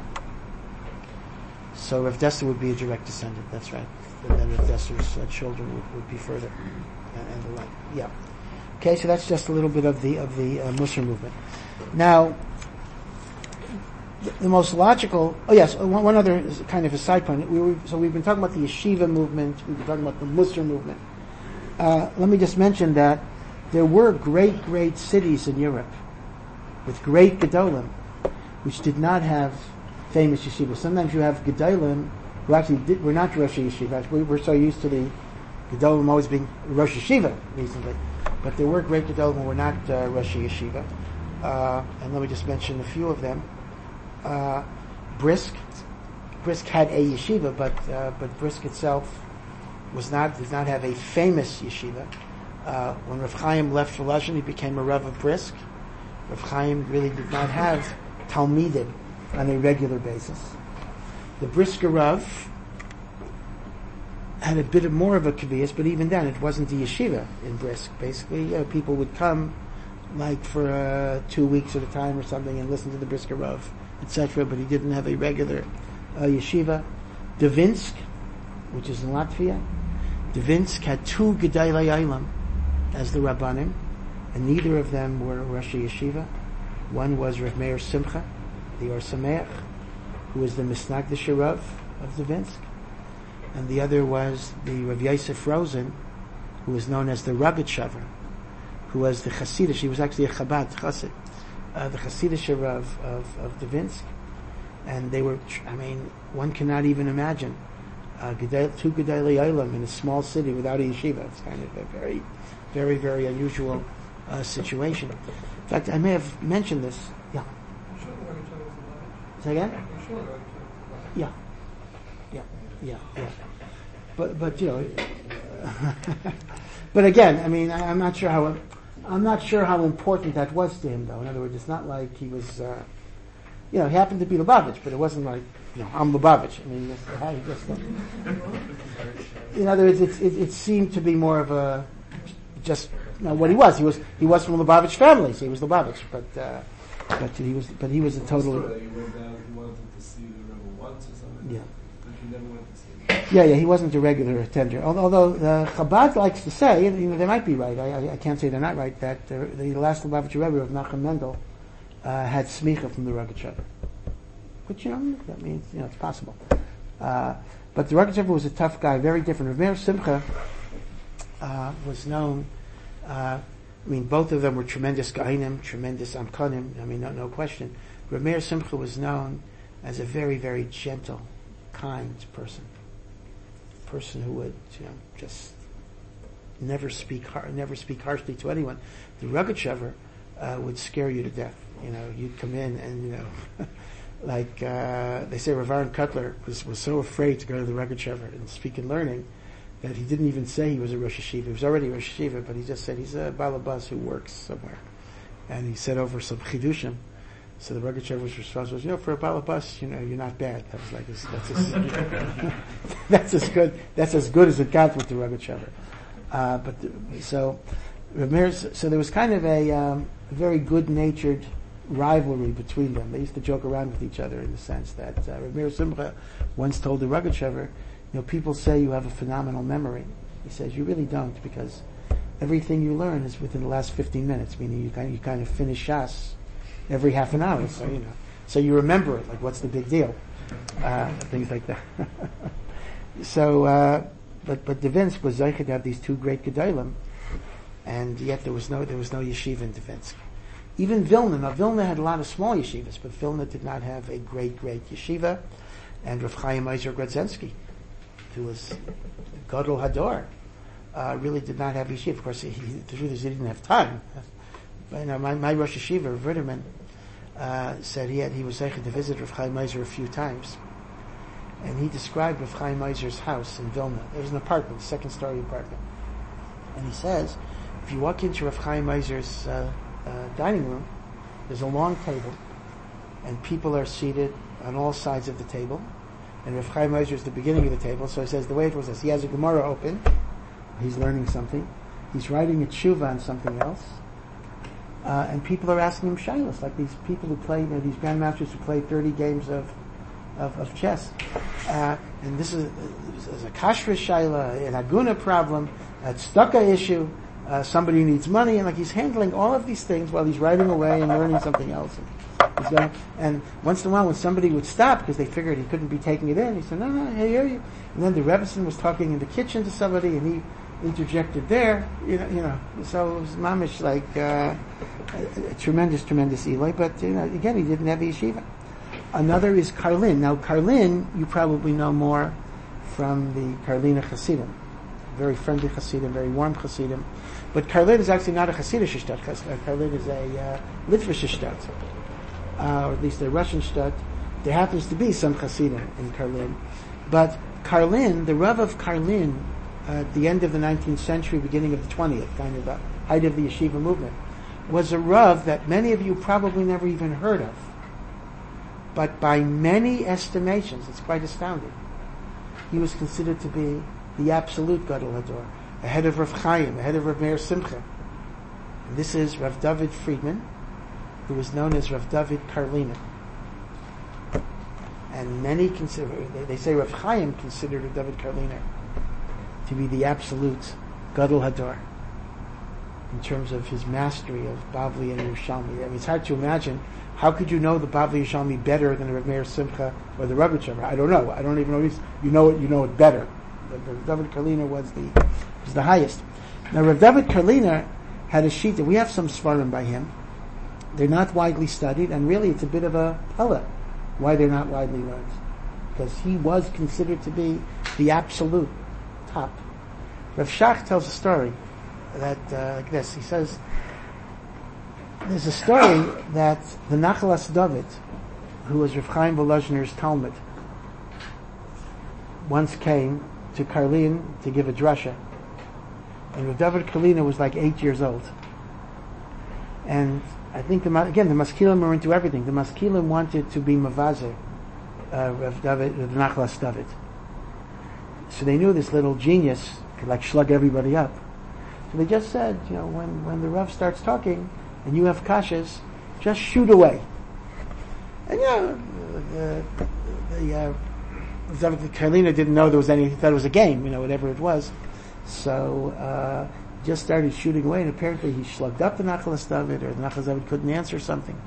So Rav Dessler would be a direct descendant, that's right. And then Rav Dessler's uh, children would, would be further, and, and the like. Yeah. Okay, so that's just a little bit of the of the uh, Musar movement. Now, the, the most logical. Oh yes, one, one other kind of a side point. We were, so we've been talking about the yeshiva movement. We've been talking about the Musar movement. Uh, let me just mention that there were great, great cities in Europe with great gedolim, which did not have famous yeshivas. Sometimes you have gedolim who actually did, were not Rosh Yeshiva. We were so used to the gedolim always being Rosh Yeshiva recently. But there were great gedolim who were not uh, Rosh Yeshiva. Uh, and let me just mention a few of them. Uh, Brisk. Brisk had a yeshiva, but uh, but Brisk itself was not did not have a famous yeshiva. Uh, when Rav Chaim left for Lashon, he became a Rav of Brisk. Rav Chaim really did not have Talmidim on a regular basis. The Brisker Rav had a bit of more of a kaviyas, but even then it wasn't a yeshiva in Brisk. Basically, uh, people would come like for uh, two weeks at a time or something and listen to the Brisker Rav, et cetera. But he didn't have a regular uh, yeshiva. Devinsk, which is in Latvia, Devinsk had two Gedalei Olam as the Rabbanim, and neither of them were Rosh Yeshiva. One was Rav Meir Simcha, the Or Sameach, who was the Misnagdish Rav of Devinsk, and the other was the Rav Yosef Rosen, who was known as the Rogatchover, who was the Hasidish. He was actually a Chabad Chassid, uh, the Hasidish Rav of, of Devinsk, and they were. I mean, one cannot even imagine uh, two Gedalei Olam in a small city without a yeshiva. It's kind of a very, very, very unusual uh, situation. In fact, I may have mentioned this. Yeah. Say again? Yeah. Yeah. Yeah. Yeah. But but you know, but again, I mean, I, I'm not sure how I'm not sure how important that was to him, though. In other words, it's not like he was, uh, you know, he happened to be Lubavitch, but it wasn't like, you know, I'm Lubavitch. I mean, he just, in other words, it, it, it seemed to be more of a just you know, what he was. He was he was from Lubavitch family, so he was Lubavitch, but uh, but he was but he was a total. He went down. He wanted to see the Rebbe once or something. Yeah. But he never went to see. Yeah, yeah, he wasn't a regular attender. Although uh, Chabad likes to say, you know, they might be right. I, I, I can't say they're not right. That uh, the last Lubavitcher Rebbe of Nachum Mendel uh, had smicha from the Rogatchover, which you know that means you know it's possible. Uh, but the Rogatchover was a tough guy, very different. Rav Meir Simcha uh, was known. Uh, I mean, both of them were tremendous gainim, tremendous amkanim. I mean, no, no question. Rav Meir Simcha was known as a very, very gentle, kind person. Person who would, you know, just never speak, har- never speak harshly to anyone. The Rogatchover uh, would scare you to death. You know, you'd come in and you know, like uh, they say, Rav Aaron Cutler was was so afraid to go to the Rogatchover and speak in learning that he didn't even say he was a Rosh Yeshiva. He was already a Rosh Yeshiva, but he just said he's a balabas who works somewhere, and he said over some chidushim. So the Rogatchover's response was, you know, for a balabas, you know, you're not bad. That was like, that's as, that's as good, that's as good as it got with the Rogatchover. Uh, but, the, so, Ramirez, so there was kind of a, um, very good-natured rivalry between them. They used to joke around with each other in the sense that, uh, Ramirez Simcha once told the Rogatchover, you know, people say you have a phenomenal memory. He says, you really don't, because everything you learn is within the last fifteen minutes, meaning you kind of, you kind of finish Shas every half an hour, so you know, so you remember it. Like, what's the big deal? Uh, things like that. so, uh, but but Devinsk was zeicher to have these two great gedolim, and yet there was no there was no yeshiva in Devinsk. Even Vilna. Now Vilna had a lot of small yeshivas, but Vilna did not have a great great yeshiva. And Rav Chaim Eiser Grodzensky, who was Gadol Hador, uh, really did not have yeshiva. Of course, he, the truth is he didn't have time. But, you know, my, my Rosh Yeshiva, Rav Ritterman, uh, said he had, he was able to visit Rav Chaim Eiser a few times. And he described Rav Chaim Eiser's house in Vilna. It was an apartment, second story apartment. And he says, if you walk into Rav Chaim Eiser's uh, uh, dining room, there's a long table, and people are seated on all sides of the table. and Rav Chaim Ozer is the beginning of the table. So he says the way it was this: he has a Gemara open, he's learning something, he's writing a tshuva on something else, uh, and people are asking him shilas, like these people who play, you know, these grandmasters who play thirty games of of, of chess, uh, and this is, is a kashrus shaila, an aguna problem, a tzedakah issue. Uh, somebody needs money, and like he's handling all of these things while he's writing away and learning something else. And, he's going, and once in a while, when somebody would stop because they figured he couldn't be taking it in, he said, "No, no, I hear you." And then the Rebbetzin was talking in the kitchen to somebody, and he interjected there. You know, you know. So it was mamish like uh, a, a tremendous, tremendous Eli. But you know, again, he didn't have a yeshiva. Another is Karlin. Now, Karlin, you probably know more from the Karliner Hasidim, very friendly Hasidim, very warm Hasidim. But Karlin is actually not a Hasidic shtat. Karlin is a uh, Litvish shtat, uh, or at least a Russian shtat. There happens to be some Hasidim in Karlin. But Karlin, the Rav of Karlin, uh, at the end of the nineteenth century, beginning of the twentieth, kind of the height of the yeshiva movement, was a Rav that many of you probably never even heard of. But by many estimations, it's quite astounding, he was considered to be the absolute Gadol Hador, ahead of Rav Chaim, ahead of Rav Meir Simcha. And this is Rav David Friedman, who was known as Rav David Karliner. And many consider, they, they say Rav Chaim considered Rav David Karliner to be the absolute Gadol Hador in terms of his mastery of Bavli and Yerushalmi. I mean, it's hard to imagine. How could you know the Bavli Yerushalmi better than Rav Meir Simcha or the Rebbetzin? I don't know. I don't even know. You know it. You know it better. Rav David Karliner was the was the highest. Now, Rav David Karliner had a shita. We have some svarim by him. They're not widely studied, and really, it's a bit of a pella why they're not widely learned, because he was considered to be the absolute top. Rav Shach tells a story that uh, like this. He says there's a story that the Nachalas David, who was Rav Chaim Volozhner's Talmud, once came to Karlin to give a drasha. And Rav David Karliner was like eight years old. And I think, the, again, the Maskilim were into everything. The Maskilim wanted to be Mavazer, uh, Rav David, the Nachalas David. So they knew this little genius could like slug everybody up. So they just said, you know, when, when the Rav starts talking and you have kashas, just shoot away. And you know, the, the, uh, Karliner didn't know there was any, he thought it was a game, you know, whatever it was. So, uh, just started shooting away, and apparently he slugged up the Nachalas David, or the Nachalas David couldn't answer something.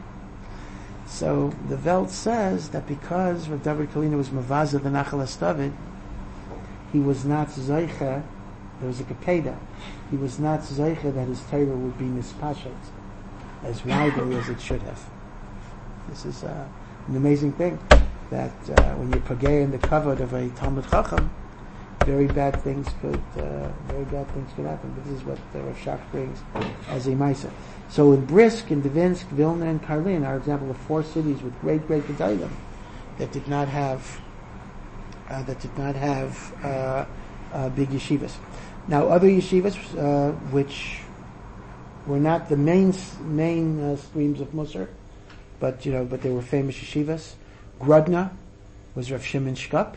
So, the Welt says that because Rav David Karliner was Mavaza the Nachalas David, he was not Zeicha, there was a Kapeda, he was not Zeicha that his Torah would be mispashat as widely as it should have. This is uh, an amazing thing, that uh, when you pagay in the kavod of a Talmud Chacham, very bad things could, uh, very bad things could happen. But this is what uh, Rav Shach brings as a Maisa. So in Brisk, in Dvinsk, Vilna, and Karlin are example of four cities with great, great gedolim that did not have, uh, that did not have uh, uh, big yeshivas. Now, other yeshivas uh, which were not the main main uh, streams of Musar, but you know, but they were famous yeshivas. Grodno was Rav Shimon Shkup.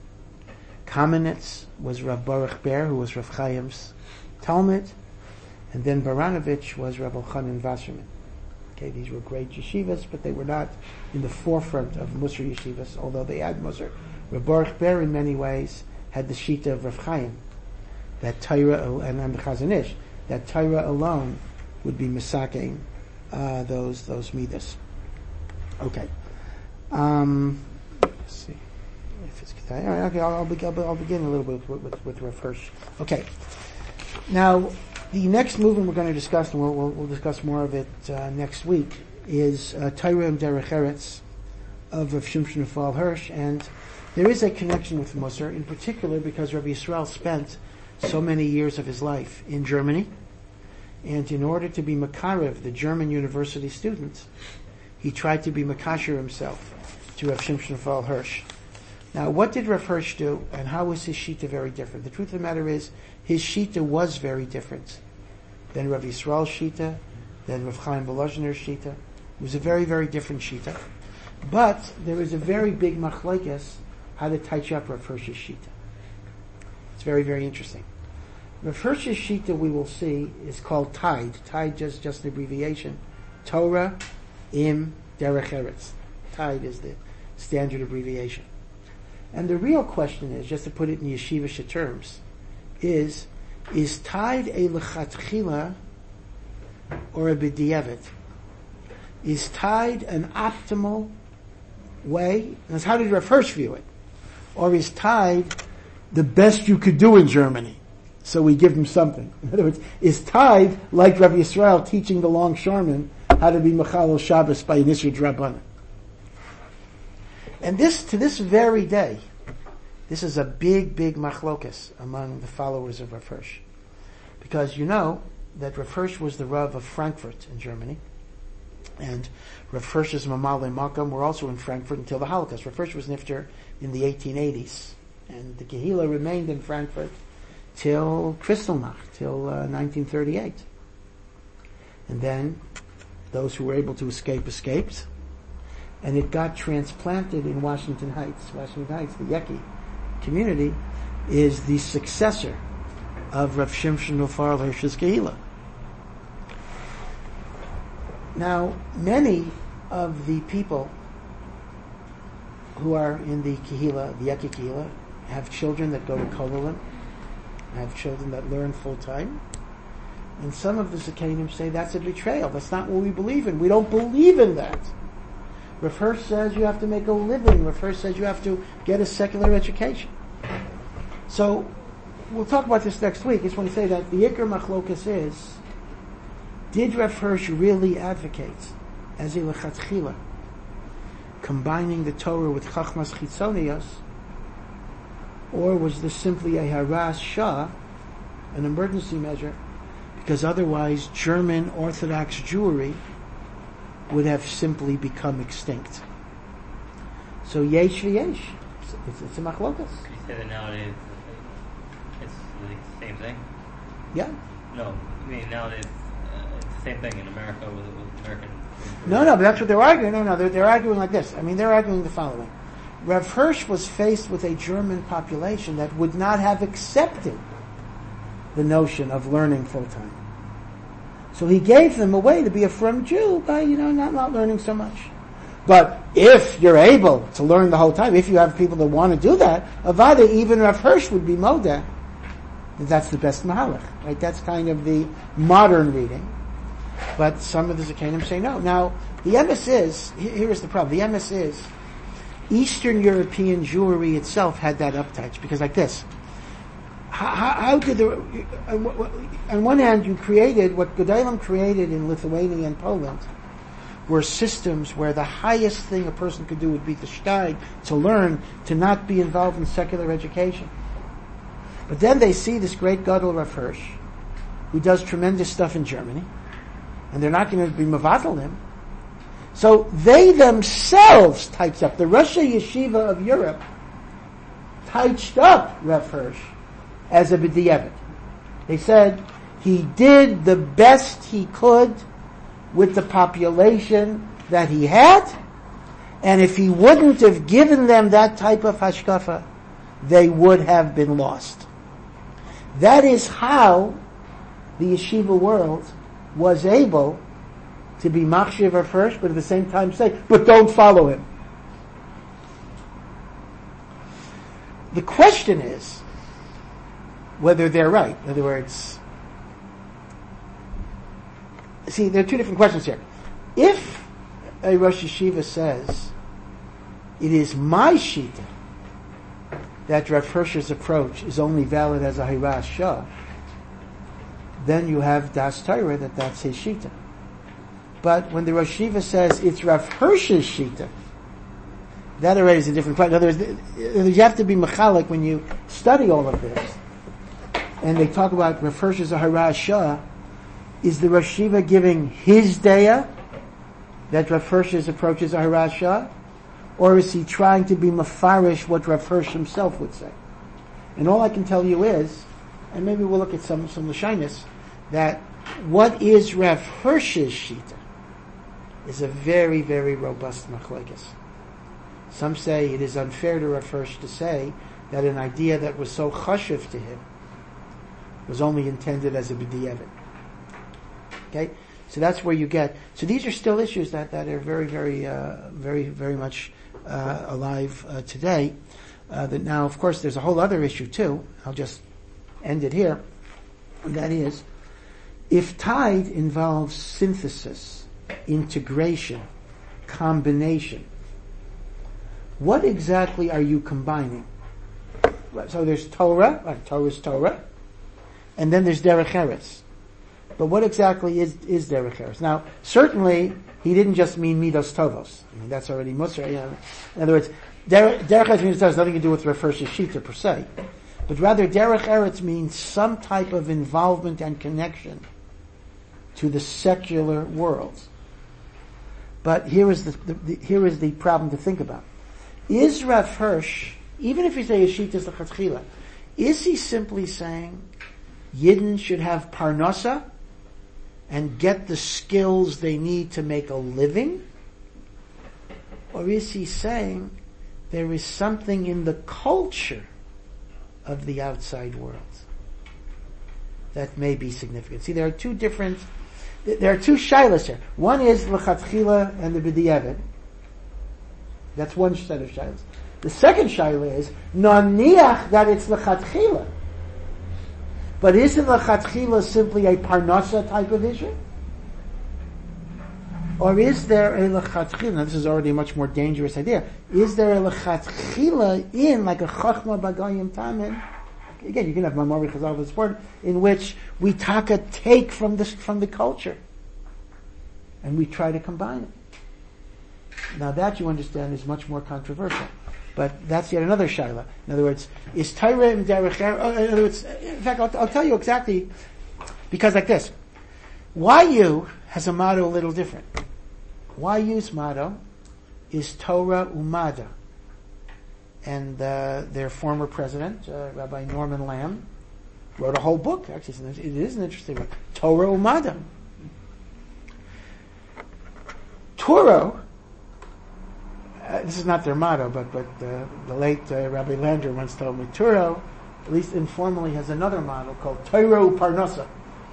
Kamenetz was Rav Baruch Ber, who was Rav Chaim's Talmud, and then Baranovich was Rav Elchanan Wasserman. Okay, these were great yeshivas, but they were not in the forefront of Musar yeshivas, although they had Musar. Rav Baruch Ber, in many ways, had the shita of Rav Chaim, that Torah, and, and the Chazon Ish, that Torah alone would be misakein uh, those those midas. Okay. Um, let's see. If it's all right, okay, I'll, I'll, begin, I'll begin a little bit with, with, with Rav Hirsch. Okay. Now, the next movement we're going to discuss, and we'll, we'll, we'll discuss more of it uh, next week, is uh, Torah and Derech Eretz of Rav Shimshon Raphael Hirsch, and there is a connection with Musar, in particular because Rabbi Yisrael spent so many years of his life in Germany, and in order to be Makarev, the German university students, he tried to be Makasher himself to Rav Shimshon Raphael Hirsch. Now, what did Rav Hirsch do, and how was his Shita very different? The truth of the matter is, his Shita was very different than Rav Yisrael's Shita, than Rav Chaim Volozhner's Shita. It was a very, very different Shita. But there is a very big machlekes how to touch up Rav Hirsch's Shita. It's very, very interesting. Rav Hirsch's Shita, we will see, is called Tide. Tide just just an abbreviation. Torah im derech eretz. Tide is the standard abbreviation. And the real question is, just to put it in yeshivish terms, is, is Tide a lechatchila or a b'diavad? Is Tide an optimal way? That's how did Rav Hirsch view it? Or is Tide the best you could do in Germany? So we give him something. In other words, is Tide like Rav Yisrael teaching the longshoremen how to be Mechalel Shabbos by Nisr Drabanan? And this, to this very day, this is a big, big machlokas among the followers of Rav Hirsch. Because you know that Rav Hirsch was the Rav of Frankfurt in Germany. And Rav Hirsch's Mamal and Malkam were also in Frankfurt until the Holocaust. Rav Hirsch was nifter in the eighteen eighties. And the Kehila remained in Frankfurt till Kristallnacht, till uh, nineteen thirty-eight. And then those who were able to escape, escaped. And it got transplanted in Washington Heights. Washington Heights, the Yeki community, is the successor of Rav Shimshon Nufar Hirsch's Kehila. Now, many of the people who are in the Kehila, the Yeki Kehila, have children that go to Kollelin, have children that learn full time, and some of the Zakanim say that's a betrayal. That's not what we believe in. We don't believe in that. Rav Hirsch says you have to make a living. Rav Hirsch says you have to get a secular education. So, we'll talk about this next week. I just want to say that the Iker Machlokas is, did Rav Hirsch really advocate as a lechatchila, combining the Torah with Chachmas Chitzonios, or was this simply a haras shah, an emergency measure, because otherwise German Orthodox Jewry would have simply become extinct? So yesh v'yesh. It's, it's a machlokas. You say that nowadays it's the same thing? Yeah. No, I mean nowadays uh, it's the same thing in America with, with American... No, no, but that's what they're arguing. No, no, they're, they're arguing like this. I mean, they're arguing the following. Rav Hirsch was faced with a German population that would not have accepted the notion of learning full-time. So he gave them a way to be a frum Jew by, you know, not, not learning so much. But if you're able to learn the whole time, if you have people that want to do that, Avada, even Rav Hirsch would be modeh. That's the best mahalach, right? That's kind of the modern reading. But some of the Zakanim say no. Now, the M S is, here is the problem, the M S is, Eastern European Jewry itself had that uptouch, because like this, how, how did the, on one hand you created, what Gedolim created in Lithuania and Poland were systems where the highest thing a person could do would be to steig, to learn, to not be involved in secular education. But then they see this great Gadol Rav Hirsch, who does tremendous stuff in Germany, and they're not going to be mevatel him. So they themselves typed up, the Rosh Yeshiva of Europe typed up Rav Hirsch as a b'diavad. They said he did the best he could with the population that he had, and if he wouldn't have given them that type of hashkafa, they would have been lost. That is how the yeshiva world was able to be machshiv Rav Hirsch, but at the same time say, but don't follow him. The question is whether they're right. In other words, see, there are two different questions here. If a Rosh Yeshiva says, it is my shita that Rav Hirsch's approach is only valid as a hiras shah, then you have das Torah that that's his shita. But when the Rosh Yeshiva says it's Rav Hirsch's shita, that already is a different question. In other words, you have to be mechalik when you study all of this. And they talk about Rav Hirsch's hiras shah. Is the Rosh Yeshiva giving his daya that Rav Hirsch's approach is a hiras shah? Or is he trying to be mafarish what Rav Hirsch himself would say? And all I can tell you is, and maybe we'll look at some some l'shainis, that what is Rav Hirsch's shita is a very, very robust machlekes. Some say it is unfair to Rav Hirsch to say that an idea that was so chashuv to him was only intended as a b'diavad. Okay, so that's where you get. So these are still issues that, that are very, very, uh, very, very much uh, alive uh, today. Uh, that now, of course, there's a whole other issue too. I'll just end it here. And that is, if tide involves synthesis, integration, combination, what exactly are you combining? So there's Torah, like Torah's Torah, and then there's Derech Eretz. But what exactly is, is Derech Eretz? Now, certainly, he didn't just mean Midos Tovos. I mean, that's already Musar. You know. In other words, Derech Eretz means it has nothing to do with Rav Hirsch's Shita per se. But rather, Derech Eretz means some type of involvement and connection to the secular world. But here is the, the, the here is the problem to think about. Is Rav Hirsch, even if you say Yeshitas L'Chatchila, is he simply saying Yidden should have parnasa and get the skills they need to make a living? Or is he saying there is something in the culture of the outside world that may be significant? See, there are two different, there are two shilas here. One is L'Chatchila and the B'diavad. That's one set of shilas. The second shaila is naniach that it's L'Chatchila. But isn't L'Chatchila simply a parnasa type of issue? Or is there a L'Chatchila? Now this is already a much more dangerous idea. Is there a L'Chatchila in like a Chachma Bagayim Tamen? Again, you can have Mamari Chazal of sport in which we taka take from the from the culture and we try to combine it. Now that you understand is much more controversial. But that's yet another shaila. In other words, is Torah and Derech Eretz, in other words, in fact, I'll, I'll tell you exactly, because like this, Y U has a motto a little different. Y U's motto is Torah Umada. And uh, their former president, uh, Rabbi Norman Lamb, wrote a whole book, actually, it is an interesting one, Torah Umada. Torah, Uh, this is not their motto, but but uh, the late uh, Rabbi Lander once told me, Turo, at least informally, has another motto called Torah Parnasa.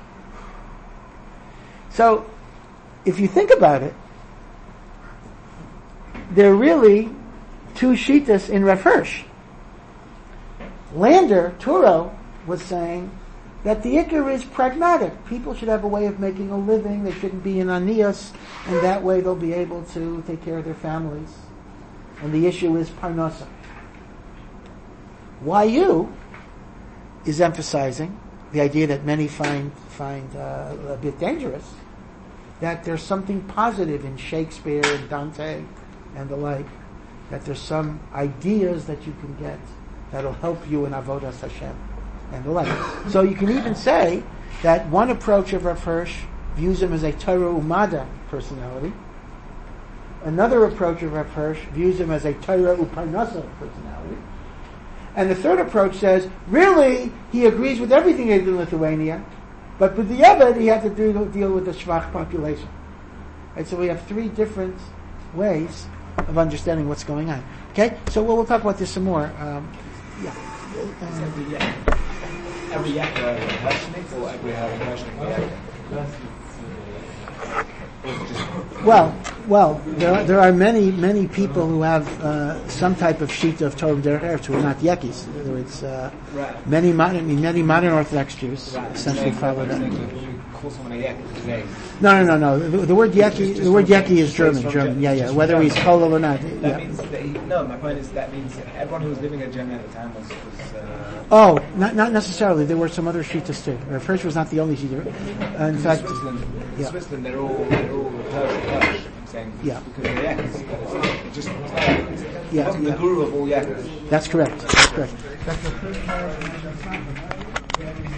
So, if you think about it, there are really two shitas in Rav Hirsch. Lander, Turo, was saying that the ikar is pragmatic. People should have a way of making a living. They shouldn't be in aniyas, and that way they'll be able to take care of their families. And the issue is parnasa. Y U is emphasizing the idea that many find find uh, a bit dangerous, that there's something positive in Shakespeare and Dante and the like, that there's some ideas that you can get that'll help you in Avodas Hashem and the like. So you can even say that one approach of Rav Hirsch views him as a Torah Umada personality. Another approach of Rav Hirsch views him as a Torah Uparnasa personality. And the third approach says, really, he agrees with everything they did in Lithuania, but with the Eved, he had to do, deal with the Shvach population. And so we have three different ways of understanding what's going on. Okay? So we'll, we'll talk about this some more. Um, yeah. Um, every yak uh, Hashnik or every Hashnik? Well, well, there are, there are many, many people who have uh, some type of shita of Torah Derech Eretz who are not Yekis. In other words, uh, right. many modern, many modern Orthodox Jews right. essentially follow that. Call someone a Yek today. No, no, no, no. The, the word Yeki, the word Yeki is German, German. Yeah, yeah. Whether he's Kolel or not. That yeah. means that he, no. My point is that means everyone who was living in Germany at the time was. was uh, oh, not not necessarily. There were some other shitas too. Rav Hirsch was not the only shita. Uh, in in fact, Switzerland, in yeah. Switzerland, they're all they're all Hirsch. I'm saying Yeah. because they're Yeks. It's just uh, Yeah, wasn't yeah. the guru of all Yeks. That's correct. That's correct.